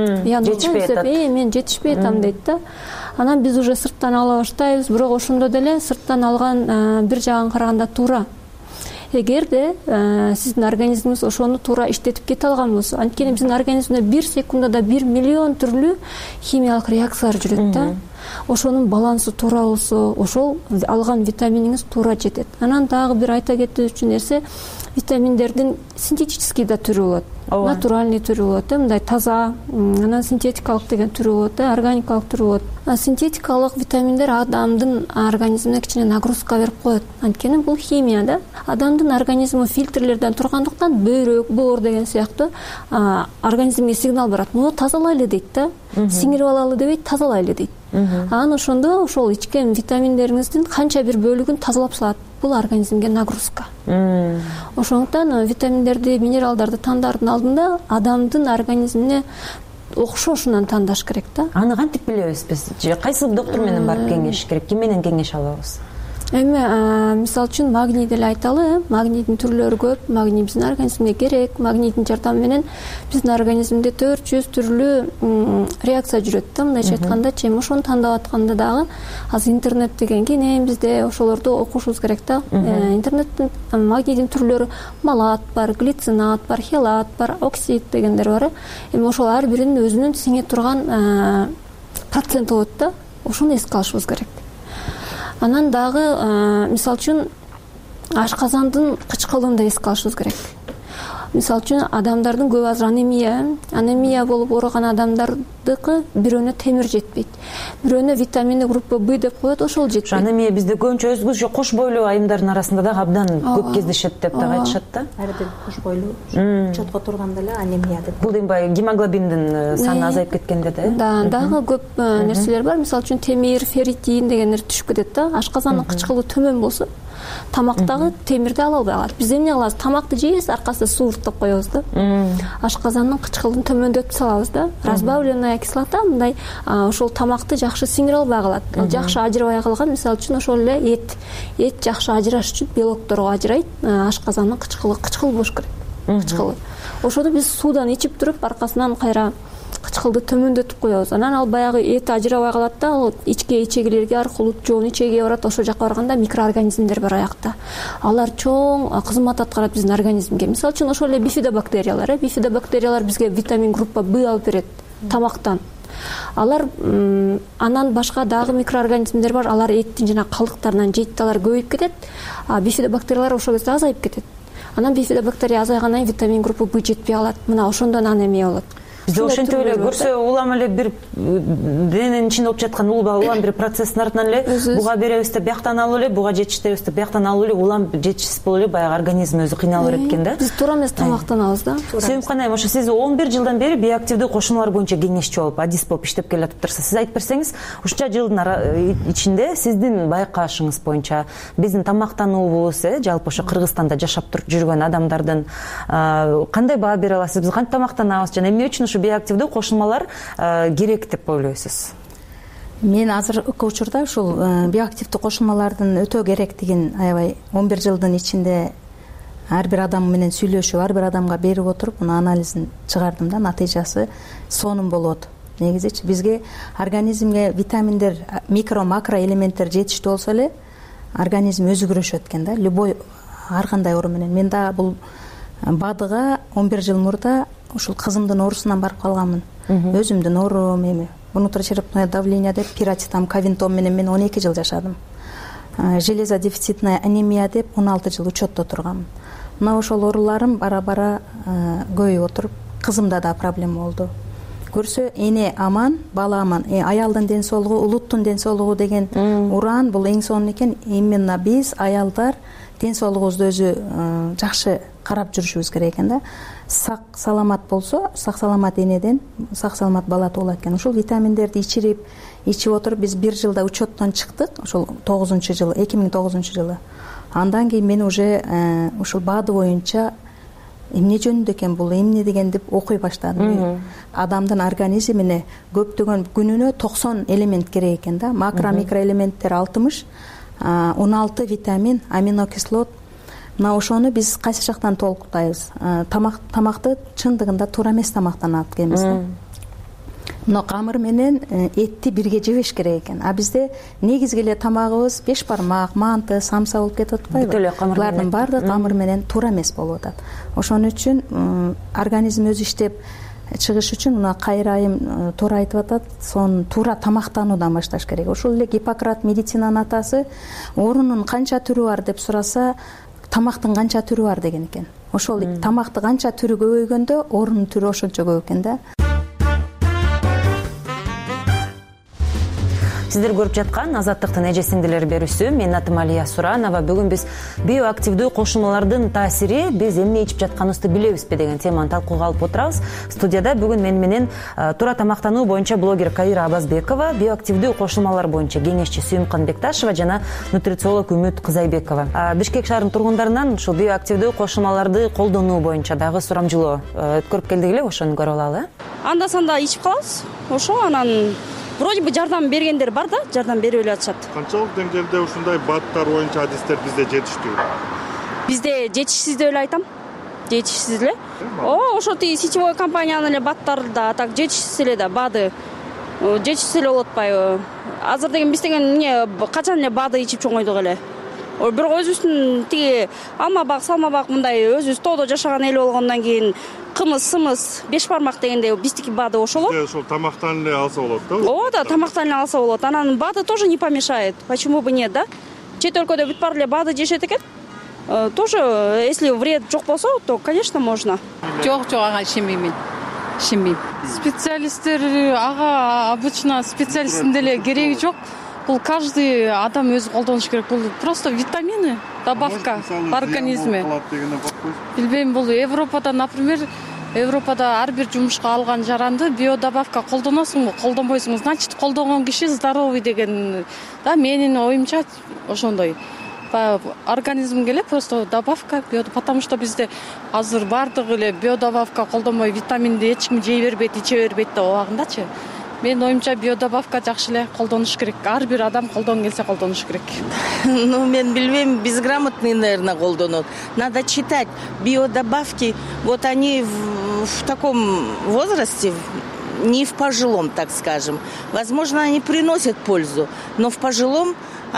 Мен жетишпей атам дейт да. Анан биз уже сырттан ала баштайбыз, бирок ошондо деле сырттан алган бир жагын караганда туура. Эгерде сиздин организмиңиз ошону туура иштетип кете алган болсо, анткени биздин организмде бир секундада 1 миллион түрлүү химиялык реакциялар жүрөт да. Ошонун балансы туура болсо, ошол алган витаминиңиз туура жетет. Анан дагы бир айта кетүүчү нерсе, витаминдердин синтетический да түрү болот. Натуральный түрү болот, мындай таза, анан синтетикалык деген түрү болот, органикалык түрү болот. Синтетикалык витаминдер адамдын организмине кичине нагрузка берип коет. Анткени бул химия да. Адамдын организми фильтрлерден тургандыктан бөйрөк, боор деген сыяктуу организмге сигнал барат. Муну тазалайлы дейт да. Сиңирип алалы дебейт, тазалайлы дейт. Анан ошондо ошол ичкен витаминдериңиздин канча бир бөлүгүн тазалап салат. Бул организмге нагрузка. Ошондуктан витаминдерди, минералдарды тандардын алдында адамдын организмине окшошунан тандаш керек да. Аны кантип билебиз биз? Кайсы доктор менен барып кеңешиш керек? Ким менен кеңеш алабыз? Эми мисалы үчүн магний деле айталы. Магнийдин түрлөрү көп. Магний биздин организмге керек. Магнийдин жардамы менен биздин организмде 400 түрлүү реакция жүрөт да. Мындайча айтканда, ошону тандап атканда дагы азыр интернет деген кенен бизде ошолорду окушубуз керек да. Интернеттин магнийдин түрлөрү малат бар, глицинат бар, хелат бар, оксид дегендер бар. Эми ошол ар биринин өзүнүн сиңе турган проценти болот да. Ошону эске алышыбыз керек. Анан дагы мисалы үчүн ашказандын кычкылын да эске алышыбыз керек. мисалы үчүн адамдардын көбү азыр анемия болуп ооруган адамдардыкы бирөөнө темир жетпейт, бирөөнө витамини группа Б деп коет, ошол жетпейт. Анемия бизде көбүнчө өзгөчө кош бойлуу айымдардын арасында да абдан көп кездешет деп да айтышат да. Баары кош бойлуу учетко турганда эле анемия деп. Бул дегенде баягы гемоглобиндин саны азайып кеткенде да. Дагы көп нерселер бар. Мисалы үчүн темир, ферритин дегендер түшүп кетет да. Ашказандын кычкылы төмөн болсо, тамактагы темирди ала албай калат. Биз эмне кылабыз? Тамакты жейбиз, аркасында сууртуп коебуз да. Ашказандын кычкылын төмөндөтүп салабыз да. Разбавленная кислота мындай ошол тамакты жакшы сиңире албай калат. Жакшы ажырабай калган, мисалы үчүн ошол эле эт жакшы ажыраш үчүн белокторго ажырайт. Ашказандын кычкыл болуш керек. Кычкылы. Ошону биз суудан ичип туруп, аркасынан кайра кычкылды төмөндөтүп коебуз. Анан ал баягы эт ажырабай калат да, ал ичке ичегилерге аркылуу жоон ичеге барат. Ошол жака барганда микроорганизмдер бар аякта. Алар чоң кызмат аткарат биздин организмге. Мисалы үчүн ошол эле бифидобактериялар, бифидобактериялар бизге витамин группа Б алып берет тамактан. Алар анан башка дагы микроорганизмдер бар. Алар эттин жана калдыктарынан жейт, алар көбөйүп кетет. Бифидобактериялар ошол кезде азайып кетет. Анан бифидобактерия азайгандан кийин витамин группа Б жетпей калат. Мына ошондон анемия болот. Бизде ошентип эле көрсө улам эле бир дененин ичинде болуп жаткан улам бир процесстин артынан эле буга беребиз деп бияктан алып эле, буга жетиштиребиз деп бияктан алып эле улам жетишсиз болуп эле баягы организм өзү кыйналып берет экен да. Биз туура эмес тамактанабыз да. Сүйүмкан айым, ошо сиз 11 жылдан бери биоактивдүү кошулмалар боюнча кеңешчи болуп, адис болуп иштеп келатыптырсыз. Сиз айтып берсеңиз, ушунча жылдын ичинде сиздин байкашыңыз боюнча биздин тамактануубуз, жалпы ошо Кыргызстанда жашап туруп жүргөн адамдардын кандай баа бере аласыз? Биз кантип тамактанабыз жана эмне үчүн биоактивдүү кошулмалар керек деп ойлойсуз? Мен азыркы учурда ушул биоактивдүү кошулмалардын өтө керектигин аябай 11 жылдын ичинде ар бир адам менен сүйлөшүп, ар бир адамга берип отуруп, муну анализин чыгардым да, натыйжасы сонун болот. Негизичи бизге организмге витаминдер, микро, макро элементтер жетиштүү болсо эле организм өзгөрүшөт экен да, любой ар кандай оору менен. Мен да бул БАДыга 11 жыл мурда ушул кызымдын оорусунан барып калганмын. Өзүмдүн оорум эми внутричерепное давление деп пиротитам, кавинтом менен мен 12 жыл жашадым. Железодефицитная анемия деп 16 жыл учетто турганмын. Мына ошол ооруларым бара-бара көбөйүп отуруп, кызымда да проблема болду. Көрсө эне аман, бала аман, аялдын ден соолугу, улуттун ден соолугу деген уран бул эң сонун экен. Именно биз аялдар ден соолугубузду өзү жакшы карап жүрүшүбүз керек экен да. Сак саламат болсо, сак саламат энеден сак саламат бала туулат экен. Ушул витаминдерди ичип отуруп биз 1 жылда учеттон чыктык. Ошол 2009 жылы. Андан кийин мен уже ушул БАДы боюнча эмне жөнүндө экен бул, эмне деген деп окуй баштадым. Адамдын организмине көптөгөн күнүнө 90 элемент керек экен да. Макро, микроэлементтер 60, 16 витамин, аминокислот. Мына ошону биз кайсы жактан толуктайбыз? Тамакты чындыгында туура эмес тамактанат экенбиз да. Мына камыр менен этти бирге жебеш керек экен. А бизде негизги эле тамагыбыз беш бармак, манты, самса болуп кетип атпайбы? Булардын баардыгы камыр менен туура эмес болуп атат. Ошон үчүн организм өзү иштеп чыгыш үчүн мына Кайра айым туура айтып атат, сонун туура тамактануудан башташ керек. Ошол эле Гиппократ медицинанын атасы оорунун канча түрү бар деп сураса, тамактын канча түрү бар деген экен. Ошол тамакты канча түрү көбөйгөндө оорунун түрү ошончо көп экен да. Сиздер көрүп жаткан Азаттыктын эже сиңдилер берүүсү. Мен атым Алия Суранова. Бүгүн биз биоактивдүү кошулмалардын таасири биз эмне ичип жатканыбызды билебизби деген теманы талкууга алып отурабыз. Студияда бүгүн мен менен туура тамактануу боюнча блогер Кайра Абазбекова, биоактивдүү кошулмалар боюнча кеңешчи Сүйүмкан Бекташева жана нутрициолог Үмүт Кызайбекова. Бишкек шаарынын тургундарынан ушул биоактивдүү кошулмаларды колдонуу боюнча дагы сурамжылоо өткөрүп келдик эле, ошону көрүп алалы. Анда-санда ичип калабыз. Ошо анан вроде бы жардам бергендер бар да, жардам берип эле атышат. Канчалык деңгээлде ушундай БАДтар боюнча адистер бизде жетиштүү? Бизде жетишсиз деп эле айтам. Жетишсиз эле. Ошо сетевой компаниянын эле БАДтары да так жетишсиз эле да, БАДы жетишсиз эле болуп атпайбы? Азыр деген биз деген эмне качан эле БАДы ичип чоңойдук эле. Бирок өзүбүздүн тиги алмабак, салмабак мындай өзүбүз тоодо жашаган эл болгондон кийин кымыз, сымыз, беш бармак дегенде биздики БАДы ошолот. Ошол тамактан эле алса болот да? Да, тамактан эле алса болот. Анан БАДы тоже не помешает. Почему бы нет, да? Чет өлкөдө бүт баары эле БАДы жешет экен. тоже если вред жок болсо, то конечно можно. Жок ага ишенбейм. Специалисттер ага обычно специалисттин деле кереги жок. Бул каждый адам өзү колдонуш керек. Бул просто витамины, добавка в организме. Билбейм, бул Европада, например, Европада ар бир жумушка алган жаранды биодобавка колдоносуңбу, колдонбойсуңбу, значит колдонгон киши здоровый деген да, менин оюмча ошондой. Организмге эле просто добавка, потому что бизде азыр бардык эле биодобавка колдонбой витаминди эч ким жей бербейт, иче бербейт да убагындачы. Менин оюмча биодобавка жакшы эле колдонуш керек. Ар бир адам колдонгон келсе колдонуш керек. Ну, мен билбейм, безграмотный, наверное, колдонот. Надо читать биодобавки. Вот они в таком возрасте, не в пожилом, так скажем. Возможно, они приносят пользу, но в пожилом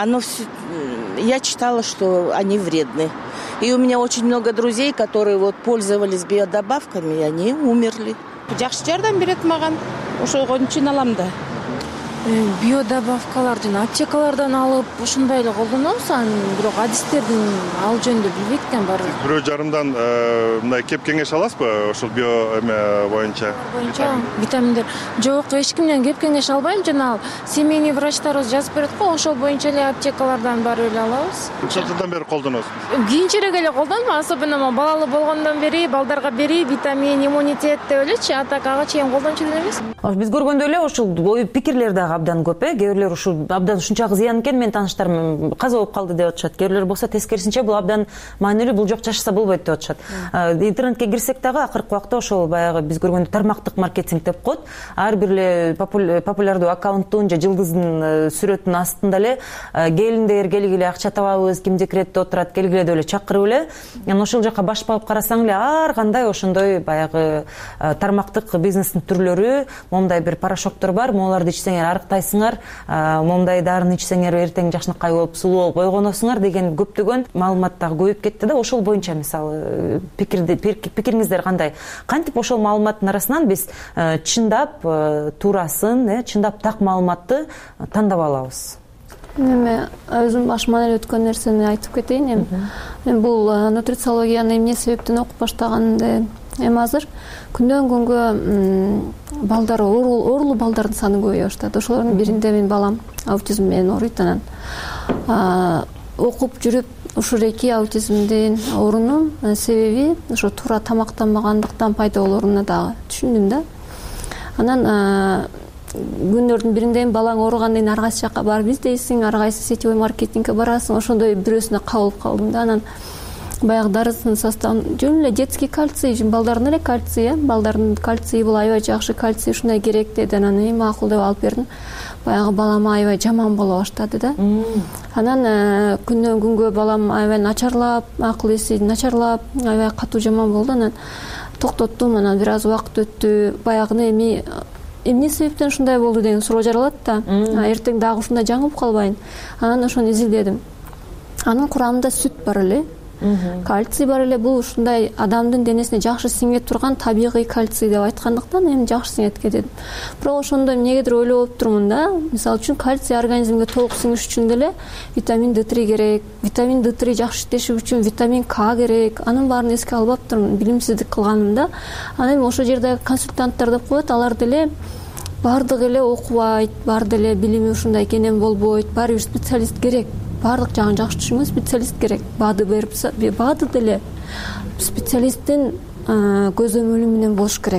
я читала, что они вредны. И у меня очень много друзей, которые вот пользовались биодобавками, и они умерли. Жакшы жардам берет маган. Ошого үчүн алам да. Биодобавкаларды аптекалардан алып ушундай эле колдонобуз, бирок адистердин ал жөнүндө билбейт экен баары. Бирөө жарымдан мындай кеп кеңеш аласызбы ошол био боюнча? Витаминдер жок, эч кимден кеп кеңеш албайм, жана семейный врачтарыбыз жазып берет го, ошол боюнча эле аптекалардан баары эле алабыз. Качадан бери колдоносузбу? Кийинчерээк эле колдондум, особенно балалуу болгондон бери, балдарга бери витамин, иммунитет деп элечи, а так ага чейин колдончу эмес. Биз көргөндөй эле ушул пикирлер дагы абдан көп, кээ бирлер ушул абдан ушунчалык зыян экен, менин тааныштарым каза болуп калды деп атышат. Кээ бирлер болсо тескерисинче бул абдан маанилүү, бул жок жашаса болбойт деп атышат. Интернетке кирсек дагы акыркы убакта ошол баягы биз көргөндөй тармактык маркетинг деп коет. Ар бир эле популярдуу аккаунттун же жылдыздын сүрөтүнүн астында эле келиңдер, келгиле акча табабыз, ким декретте отурат, келгиле деп эле чакырып эле. Анан ошол жака баш багып карасаң эле ар кандай ошондой баягы тармактык бизнестин түрлөрү, момундай бир порошоктор бар, могуларды ичсеңер арыктайсыңар, момундай дарыны ичсеңер эртең жакшынакай болуп, сулуу болуп ойгоносуңар деген көптөгөн маалымат дагы көбөйүп кетти да. Ошол боюнча мисалы пикириңиздер кандай? Кантип ошол маалыматтын арасынан биз чындап туурасын, чындап так маалыматты тандап алабыз? Эми өзүм башыман эле өткөн нерсени айтып кетейин. Мен бул нутрициологияны эмне себептен окуп баштаганымды эми азыр күндөн күнгө балдар, оорулуу балдардын саны көбөйө баштады. Ошолордун биринде менин балам аутизм менен ооруйт. Анан окуп жүрүп ушул эки аутизмдин оорунун себеби ошо туура тамактанбагандыктан пайда болоруна дагы түшүндүм да. Анан күндөрдүн биринде балаң ооругандан кийин ар кайсы жакка барып издейсиң, ар кайсы сетевой маркетингке барасың, ошондой бирөөсүнө кабылып калдым да. Анан баягы дарысын составын жөн эле детский кальций, балдардын эле кальций, балдардын кальцийи бул аябай жакшы, кальций ушундай керек деди. Анан макул деп алып бердим. Баягы балам аябай жаман боло баштады да. Анан күндөн күнгө балам аябай начарлап, акыл эси начарлап, аябай катуу жаман болду. Анан токтоттум. Анан бир аз убакыт өттү. Баягыны эмне себептен ушундай болду деген суроо жаралат да. Эртең дагы ушундай жаңылып калбайын. Анан ошону изилдедим. Анын курамында сүт бар эле. Кальций бар эле. Бул ушундай адамдын денесине жакшы сиңе турган табигый кальций деп айткандыктан эми жакшы сиңет кетет. Бирок ошондо эмнегедир ойлоп турмун да. Мисалы үчүн кальций организмге толук сиңиш үчүн деле витамин D3 керек. Витамин D3 жакшы иштеши үчүн витамин К керек. Анын баарын эске албап турмун, билимсиздик кылганым да. Анан ошо жердеги консультанттар деп коет, алар деле баардык эле окубайт, баардык эле билими ушундай экенен болбойт. Баары бир специалист керек. Баардык жагын жакшы түшүнгөн специалист керек. Баады берип, баады деле специалисттин көзөмөлү менен болуш керек.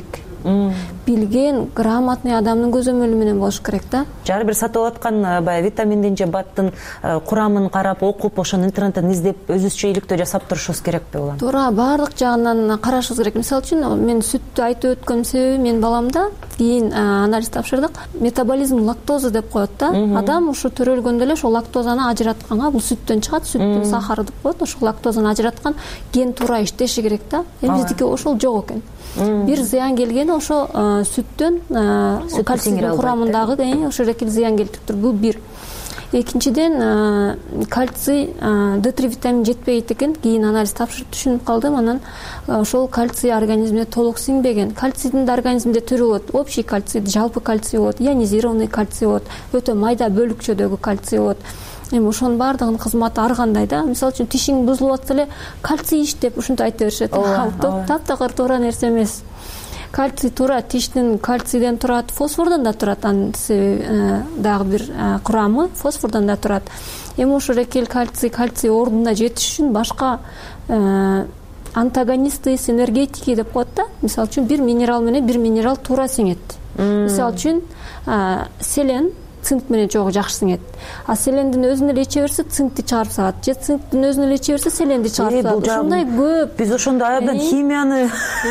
Билген, грамотный адамдын көзөмөлү менен болуш керек да. Жары бир сатып аткан баягы витаминдин же баттын курамын карап, окуп, ошону интернеттен издеп, өзүбүзчө иликтөө жасап турушубуз керекпи улам? Туура, баардык жагынан карашыбыз керек. Мисалы үчүн мен сүттү айтып өткөнүм себеби мен баламда кийин анализ тапшырдык. Метаболизм лактоза деп коет да. Адам ушу төрөлгөндө эле ошол лактозаны ажыратканга, бул сүттөн чыгат, сүттүн сахары деп коет. Ошол лактозаны ажыраткан ген туура иштеши керек да. Эми биздики ошол жок экен. Бир зыян келгени ошо сүттөн кальцийдин курамындагы ошо эки зыян келтирип тур. Бул бир. Экинчиден кальций, D3 витамин жетпейт экен. Кийин анализ тапшырып түшүнүп калдым. Анан ошол кальций организмге толук сиңбеген. Кальцийдин да организмде түрү болот. Общий кальций, жалпы кальций болот, ионизированный кальций болот, өтө майда бөлүкчөдөгү кальций болот. эми ошонун баардыгынын кызматы ар кандай да. Мисалы үчүн тишиң бузулуп атса эле кальций ич деп ушинтип айта беришет. Таптакыр туура нерсе эмес. Кальций туура, тиштин кальцийден турат, фосфордон да турат, анын дагы бир курамы фосфордон да турат. Эми ошо рекел кальций ордуна жетиш үчүн башка антагонисты, синергетики деп коет да. Мисалы үчүн бир минерал менен бир минерал туура сиңет. Мисалы үчүн селен цинк менен чогуу жакшы сиңет. А селендин өзүн эле иче берсе цинкти чыгарып салат, же цинктин өзүн эле иче берсе селенди чыгарып салат. Ошондой көп. Биз ошондой абдан химияны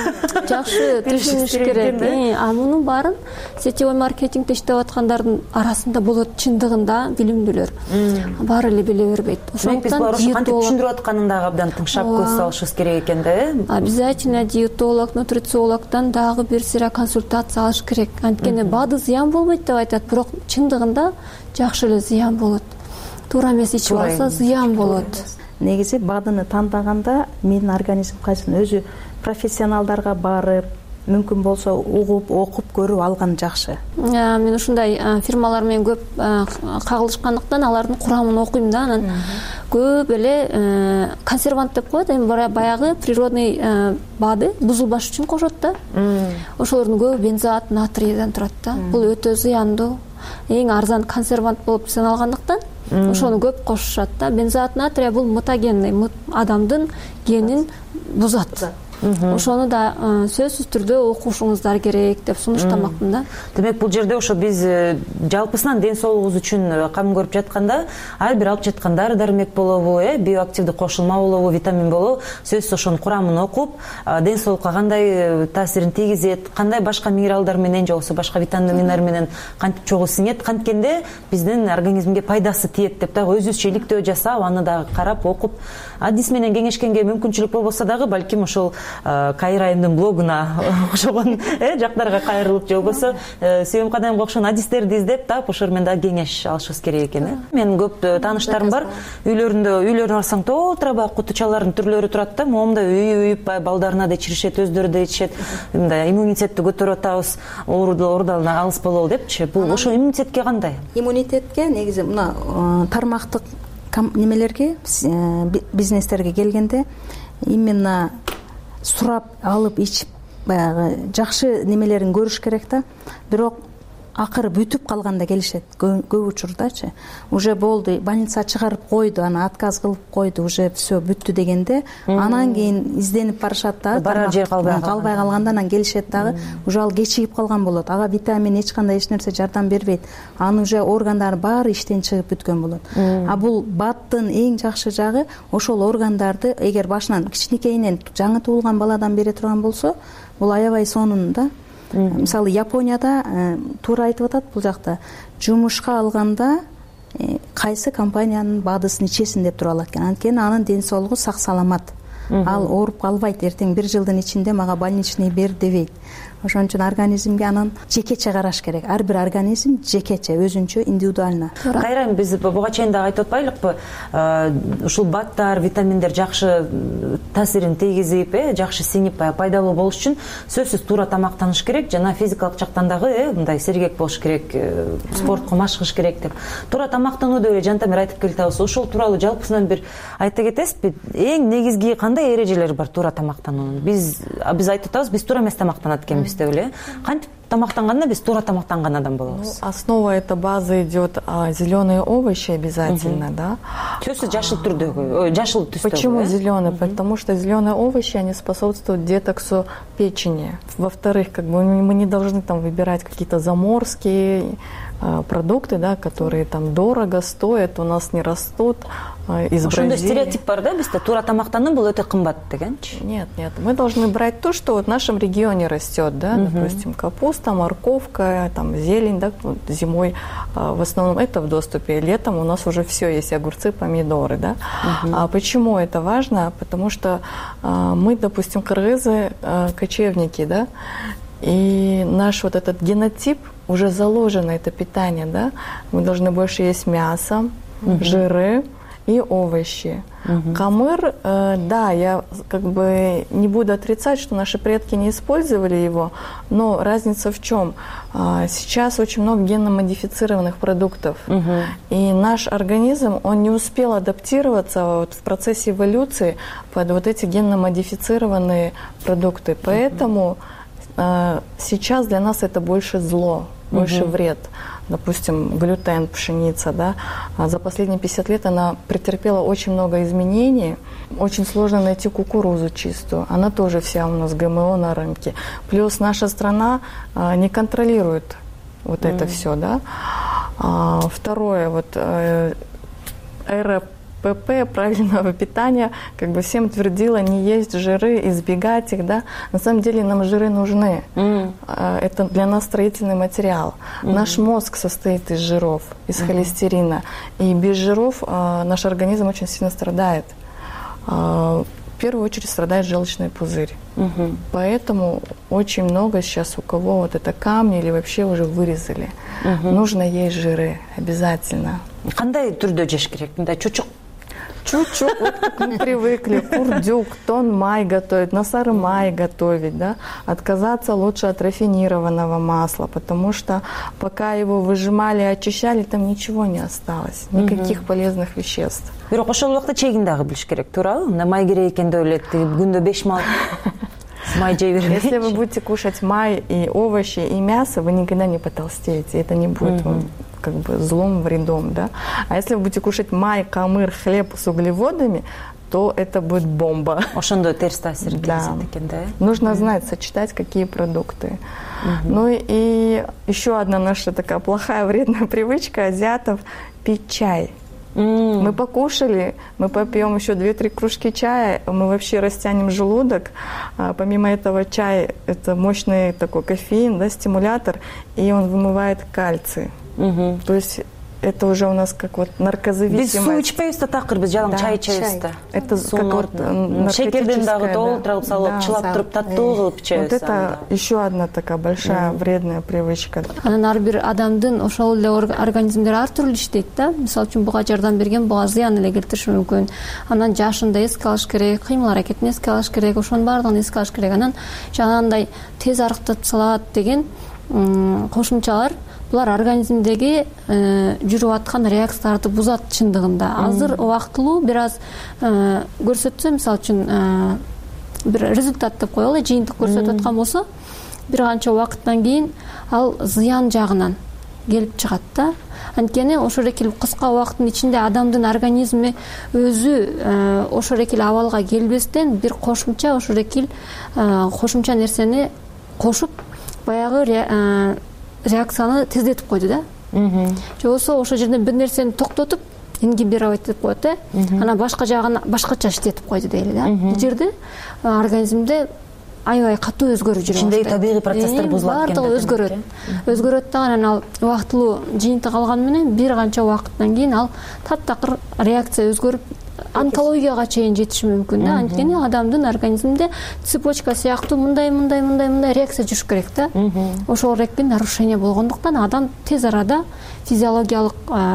жакшы түшүнүш керек. А мунун баарын сетевой маркетингде иштеп аткандардын арасында болот, чындыгында билимдүүлөр. Баары эле биле бербейт. Ошондуктан кантип түшүндүрүп атканын дагы абдан тыңшап көз салышыбыз керек экен да, Обязательно диетолог, нутрициологдон дагы бир сыйра консультация алыш керек. Анткени БАДы зыян болбойт деп айтат, бирок чындыгында жакшы эле зыян болот. Туура эмес ичип алса зыян болот. Негизи БАДыны тандаганда менин организм кайсын өзү профессионалдарга барып, мүмкүн болсо угуп, окуп көрүп алган жакшы. Мен ушундай фирмалар менен көп кагылышкандыктан алардын курамын окуйм да, анан көп эле консервант деп коет, эми баягы природный БАДы бузулбаш үчүн кошот да. Ошолордун көбү бензоат натрийден турат да. Бул өтө зыяндуу. Эң арзан консервант болуп саналгандыктан ошону көп кошушат да. Бензоат натрия бул мутагенный, адамдын генин бузат. Ошону да сөзсүз түрдө окушуңуздар керек деп сунуштамакмын да. Демек бул жерде ошо биз жалпысынан ден соолугубуз үчүн кам көрүп жатканда ар бир алып жаткан дары дармек болобу, биоактивдүү кошулма болобу, витамин болобу, сөзсүз ошонун курамын окуп, ден соолукка кандай таасирин тийгизет, кандай башка минералдар менен же болбосо башка витаминдер менен кантип чогуу сиңет, канткенде биздин организмге пайдасы тиет деп дагы өзүбүзчө иликтөө жасап, аны дагы карап, окуп, адис менен кеңешкенге мүмкүнчүлүк болбосо дагы балким ошол Кайрайымдын блогуна окшогон жактарга кайрылып, же болбосо Сүйөм Кадамга окшогон адистерди издеп таап, ошол менен дагы кеңеш алышыбыз керек экен. Менин көп тааныштарым бар, үйлөрүнө барсаң толтура баягы кутучалардын түрлөрү турат да, момундай үйүп, балдарына да ичиришет, өздөрү да ичишет, мындай иммунитетти көтөрүп атабыз, оорудон алыс бололу депчи. Бул ошо иммунитетке кандай? Иммунитетке негизи мына тармактык немелерге, бизнестерге келгенде именно сурап алып ичип баягы жакшы немелерин көрүш керек да. Бирок акыры бүтүп калганда келишет көп учурдачы. Уже болду, больница чыгарып койду, аны отказ кылып койду, уже все бүттү дегенде, анан кийин изденип барышат да. Барар жер калбай калганда анан келишет дагы, уже ал кечигип калган болот. Ага витамин эч кандай эч нерсе жардам бербейт. Аны уже органдар баары иштен чыгып бүткөн болот. А бул БАДтын эң жакшы жагы ошол органдарды эгер башынан кичинекейинен жаңы туулган баладан бере турган болсо, бул аябай сонун да. Мисалы Японияда туура айтып атат, бул жакта жумушка алганда кайсы компаниянын БАДысын ичесин деп туруп алат экен. Анткени анын ден соолугу сак саламат. Ал ооруп калбайт, эртең 1 жылдын ичинде мага больничный бер дебейт. Ошон үчүн организмге анын жекече караш керек. Ар бир организм жекече, өзүнчө, индивидуально. Кайра биз буга чейин дагы айтып атпайлыкпы? Ушул БАДтар, витаминдер жакшы таасирин тийгизип, жакшы сиңип, пайдалуу болуш үчүн сөзсүз туура тамактаныш керек, жана физикалык жактан дагы мындай сергек болуш керек, спортко машыгыш керек деп. Туура тамактанууду эле Жантамир айтып келатабыз. Ошол тууралуу жалпысынан бир айта кетесизби? Эң негизги кандай эрежелер бар туура тамактануунун? Биз айтып атабыз, биз туура эмес тамактанат экенбиз деп эле. Кантип тамактанганда биз туура тамактанган адам болобуз? Основа этой базы идет зеленые овощи обязательно, да. Сөзсүз жашыл түрдөгү, жашыл түстөгү. Почему зеленые? Потому что зеленые овощи, они способствуют детоксу печени. Во-вторых, как бы мы не должны там выбирать какие-то заморские продукты, да, которые там дорого стоят, у нас не растут из Бразилии. Ошондой стереотип бар да, бизде туура тамактануу бул өтө кымбат дегенчи? Нет, мы должны брать то, что вот в нашем регионе растет, да, допустим, капуста, морковка, там зелень, да, вот зимой в основном это в доступе, летом у нас уже все есть, огурцы, помидоры, да. А почему это важно? Потому что мы, допустим, кыргызы, кочевники, да, и наш вот этот генотип уже заложено, это питание, да, мы должны больше есть мясо, жиры и овощи. Камыр, да, я как бы не буду отрицать, что наши предки не использовали его, но разница в чем? Сейчас очень много генно-модифицированных продуктов, и наш организм, он не успел адаптироваться вот в процессе эволюции под вот эти генно-модифицированные продукты, поэтому сейчас для нас это больше зло, больше вред. Допустим, глютен, пшеница, да, за последние 50 лет она претерпела очень много изменений. Очень сложно найти кукурузу чистую. Она тоже вся у нас ГМО на рынке. Плюс наша страна не контролирует вот это все, да. Второе, вот РПП, правильного питания, как бы всем твердила не есть жиры, избегать их, да. На самом деле нам жиры нужны. Это для нас строительный материал. Наш мозг состоит из жиров, из холестерина. И без жиров наш организм очень сильно страдает. В первую очередь страдает желчный пузырь. Поэтому очень много сейчас у кого вот это камни или вообще уже вырезали. Нужно есть жиры обязательно. Кандай түрдө жеш керек? Мындай чучук? Чуть-чуть, вот как мы привыкли, курдюк, тон май готовить, на сары май готовить, да. Отказаться лучше от рафинированного масла, потому что пока его выжимали и очищали, там ничего не осталось, никаких полезных веществ. Бирок ошол убакта чегин дагы билиш керек, туурабы? Мына май керек экен деп элек, күндө 5 май май жей бербейт. Если вы будете кушать май и овощи и мясо, вы никогда не потолстеете, это не будет вам как бы злом, вредом, да. А если вы будете кушать май, камыр, хлеб с углеводами, то это будет бомба. Ошондой терс таасир тийгизет экен, да? Нужно знать, сочетать какие продукты. Ну и еще одна наша такая плохая, вредная привычка азиатов – пить чай. Мы покушали, мы попьем еще 2-3 кружки чая, мы вообще растянем желудок. Помимо этого, чай – это мощный такой кофеин, да, стимулятор, и он вымывает кальций. То есть это уже у нас как вот наркозависимость. Биз суу ичпейбиз да, такыр биз жалаң чай ичебиз да. Это как вот шекерден дагы толтура салып, чылап туруп таттуу кылып ичебиз. Вот это еще одна такая большая вредная привычка. Анан ар бир адамдын ошол эле организмдери ар түрдүү иштейт да. Мисалы үчүн буга жардам берген буга зыян эле келтириши мүмкүн. Анан жашында эске алыш керек, кыймыл аракетин эске алыш керек, ошонун баардыгын эске алыш керек. Анан жанагындай тез арыктап салат деген кошумчалар булар организмдеги жүрүп аткан реакцияларды бузат чындыгында. Азыр убактылуу бир аз көрсөтсө, мисалы үчүн бир результат деп коелу, жыйынтык көрсөтүп аткан болсо, бир канча убакыттан кийин ал зыян жагынан келип чыгат да. Анткени ошол экил кыска убакыттын ичинде адамдын организми өзү ошол экил абалга келбестен бир кошумча ошол экил кошумча нерсени кошуп баягы реакцияны тездетип койду да. Же болбосо ошол жерден бир нерсени токтотуп, ингибировать деп коет да. Анан башка жагын башкача иштетип койду дейли да. Бул жерде организмде аябай катуу өзгөрүү жүрүп атат. Ичиндеги табигый процесстер бузулат экен. Баардыгы өзгөрөт. Өзгөрөт да, анан ал убактылуу жыйынтык алган менен бир канча убакыттан кийин ал таптакыр реакция өзгөрүп онкологияга чейин жетиши мүмкүн да. Анткени адамдын организминде цепочка сыяктуу мындай реакция жүрүш керек да. Ошол рекке нарушение болгондуктан адам тез арада физиологиялык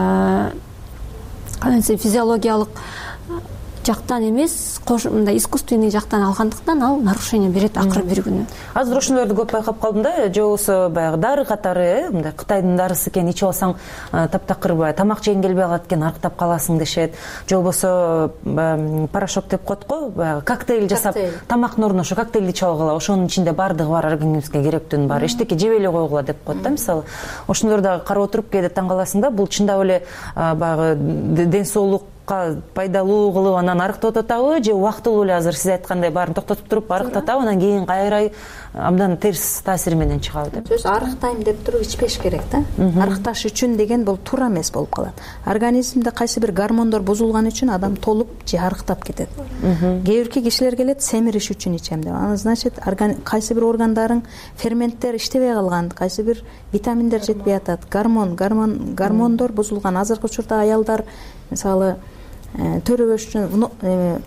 жактан эмес, мындай искусственный жактан алгандыктан ал нарушение берет акыры бир күнү. Азыр ошолорду көп байкап калдым да, же болбосо баягы дары катары, мындай Кытайдын дарысы экен, ичип алсаң таптакыр баягы тамак жегиң келбей калат экен, арыктап каласың дешет. Же болбосо порошок деп коет го, баягы коктейль жасап, тамактын ордуна ошо коктейлди ичип алгыла, ошонун ичинде баардыгы бар, организмге керектүүнүн баары, эчтеке жебей эле койгула деп коет да, мисалы. Ошолорду дагы карап отуруп кээде таң каласың да, бул чындап эле баягы ден соолук пайдалуу кылып анан арыктап атабы, же убактылуу эле азыр сиз айткандай баарын токтотуп туруп арыктатабы, анан кийин кайра абдан терс таасир менен чыгабы деп. Сөз арыктайм деп туруп ичпеш керек да. Арыкташ үчүн деген бул туура эмес болуп калат. Организмде кайсы бир гормондор бузулган үчүн адам толуп же арыктап кетет. Кээ бирки кишилер келет семириш үчүн ичем деп. Аны значит кайсы бир органдарың ферменттер иштебей калган, кайсы бир витаминдер жетпей атат. Гормондор бузулган. Азыркы учурда аялдар мисалы төрөбөш үчүн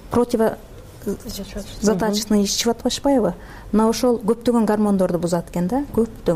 противозачаточный ичип атпашпайбы? Мына ошол көптөгөн гормондорду бузат экен да, көптөгөн.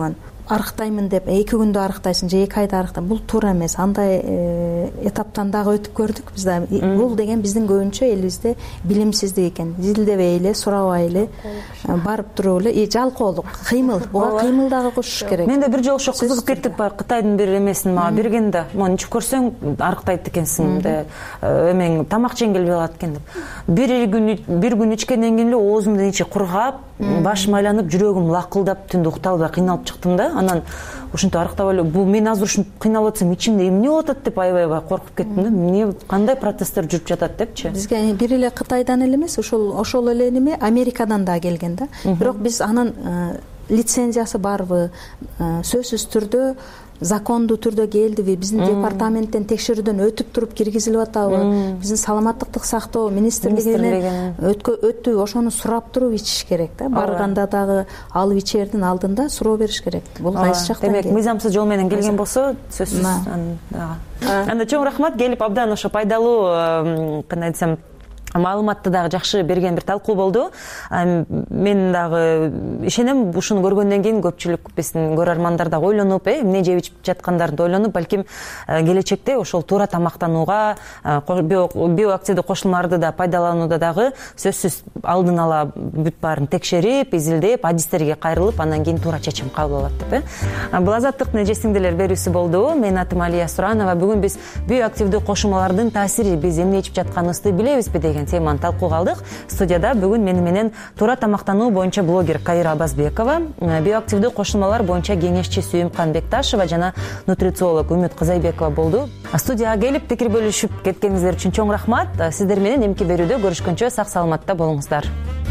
арыктаймын деп 2 күндө арыктайсың же 2 айда арыктай, бул туура эмес. Андай этаптан дагы өтүп көрдүк биз да. Бул деген биздин көбүнчө элибизде билимсиздик экен. Изилдебей эле, сурабай эле, барып туруп эле жалкоолук, кыймыл. Буга кыймыл дагы кошуш керек. Мен да бир жолу ошо кызыгып кеттик. Кытайдын бир эмесин мага бергенде, мону ичип көрсөң арыктайт экенсиң де, эмең тамак жеңил калат экен деп. Бир күн ичкенден кийин эле оозумдун ичи кургап, башым айланып, жүрөгүм лакылдап, түндө уктап албай кыйналып чыктым да. Анан ошентип арыктап эле, бул мен азыр ушинтип кыйналып атсам ичимде эмне болуп атат деп аябай коркуп кеттим да. Эмне, кандай протесттер жүрүп жатат депчи. Бизге бир эле Кытайдан эле эмес, ошол эле неме Америкадан да келген да. Бирок биз анын лицензиясы барбы, сөзсүз түрдө закондуу түрдө келдиби, биздин департаменттен текшерүүдөн өтүп туруп киргизилип атабы, биздин саламаттык сактоо министрлигинен өттүбү, ошону сурап туруп ичиш керек да. Барганда дагы алып ичердин алдында суроо бериш керек. Бул кайсы жактан демек мыйзамсыз жол менен келген болсо сөзсүз анда чоң рахмат. Келип абдан ошо пайдалуу, кандай десем, маалыматты дагы жакшы берген бир талкуу болду. Мен дагы ишенем, ушуну көргөндөн кийин көпчүлүк биздин көрөрмандар дагы ойлонуп, эмне жеп ичип жаткандарын ойлонуп, балким келечекте ошол туура тамактанууга, биоактивдүү кошулмаларды да пайдаланууда дагы сөзсүз алдын ала бүт баарын текшерип, изилдеп, адистерге кайрылып, андан кийин туура чечим кабыл алат деп. Бул азаттыктын эжесиңдилер берүүсү болду. Мен атым Алия Суранова. Бүгүн биз биоактивдүү кошулмалардын таасири, биз эмне ичип жатканыбызды билебизби деген теманы талкууга алдык. Студияда бүгүн менен туура тамактануу боюнча блогер Кайра Абазбекова, биоактивдүү кошулмалар боюнча кеңешчи Сүйүмкан Бекташева жана нутрициолог Үмүт Кызайбекова болду. Студияга келип пикир бөлүшүп кеткениңиздер үчүн чоң рахмат. Сиздер менен эмки берүүдө көрүшкөнчө сак саламатта болуңуздар.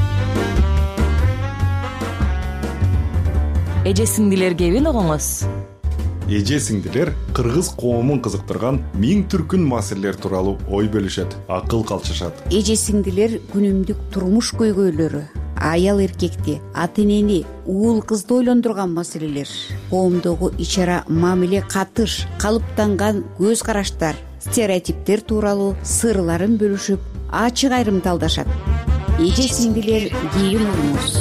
Эже-сиңдилер кебин угуңуз. Эже-сиңдилер кыргыз коомун кызыктырган миң түркүн маселелер тууралуу ой бөлүшөт, акыл калчышат. Эже-сиңдилер күнүмдүк турмуш көйгөйлөрү, аял эркекти, ата энени, уул кызды ойлондурган маселелер, коомдогу ичара мамиле катыш, калыптанган көз караштар, стереотиптер тууралуу сырларын бөлүшүп, ачык айрым талдашат. Эже-сиңдилер кийин угуңуз.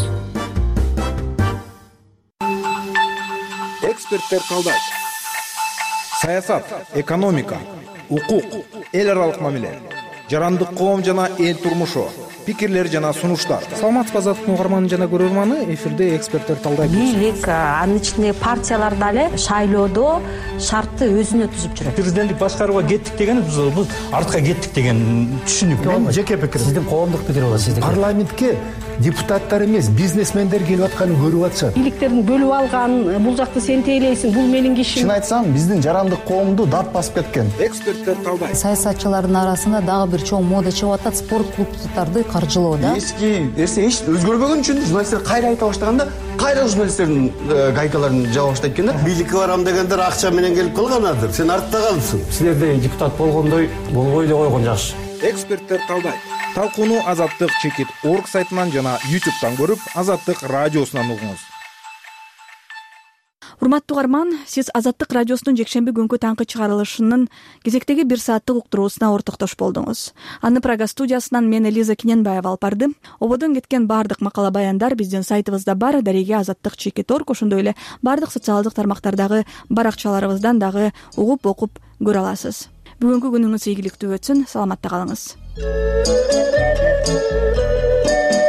Эксперттер талдайт. Саясат, экономика, укук, эл аралык мамиле, жарандык коом жана эл турмушу, пикирлер жана сунуштар. Саламатсызбы азаттыктын угарманы жана көрөрманы, эфирде эксперттер талдайт. Бийлик, анын ичинде партиялар дагы шайлоодо шартты өзүнө түзүп жүрөт. Президенттик башкарууга кеттик деген биз артка кеттик деген түшүнүк. Мен жеке пикирим. Сиздин коомдук пикир болот сиздин. Парламентке депутаттар эмес, бизнесмендер келип атканын көрүп атышат. Бийликтердин бөлүп алган, бул жакты сен тейлейсиң, бул менин кишим. Чын айтсам, биздин жарандык коомду дат басып кеткен. Эксперттер талдайт. Саясатчылардын арасында дагы бир чоң мода чыгып атат, спорт клубдарды каржылоо да. Эски нерсе эч өзгөрбөгөн үчүн журналисттер кайра айта баштаганда, кайра журналисттердин гайкаларын жаба баштайт экен да. Бийликке барам дегендер акча менен келип калганадыр. Сен артта калыпсың. Силерде депутат болгондой болбой эле койгон жакшы. Эксперттер талдайт. Талкууну Азаттык чекит орг сайтынан жана YouTube'дан көрүп, Азаттык радиосунан угуңуз. Урматтуу угарман, сиз Азаттык радиосунун жекшемби күнкү таңкы чыгарылышынын кезектеги 1 сааттык уктуруусуна ортоктош болдуңуз. Аны Прага студиясынан мен Элиза Киненбаева алып барды. Ободон кеткен бардык макала баяндар биздин сайтыбызда бар, дареге Азаттык чекит орг, ошондой эле бардык социалдык тармактардагы баракчаларыбыздан дагы угуп окуп көрө аласыз. Бүгүнкү күнүңүз ийгиликтүү өтсүн, саламатта калыңыз.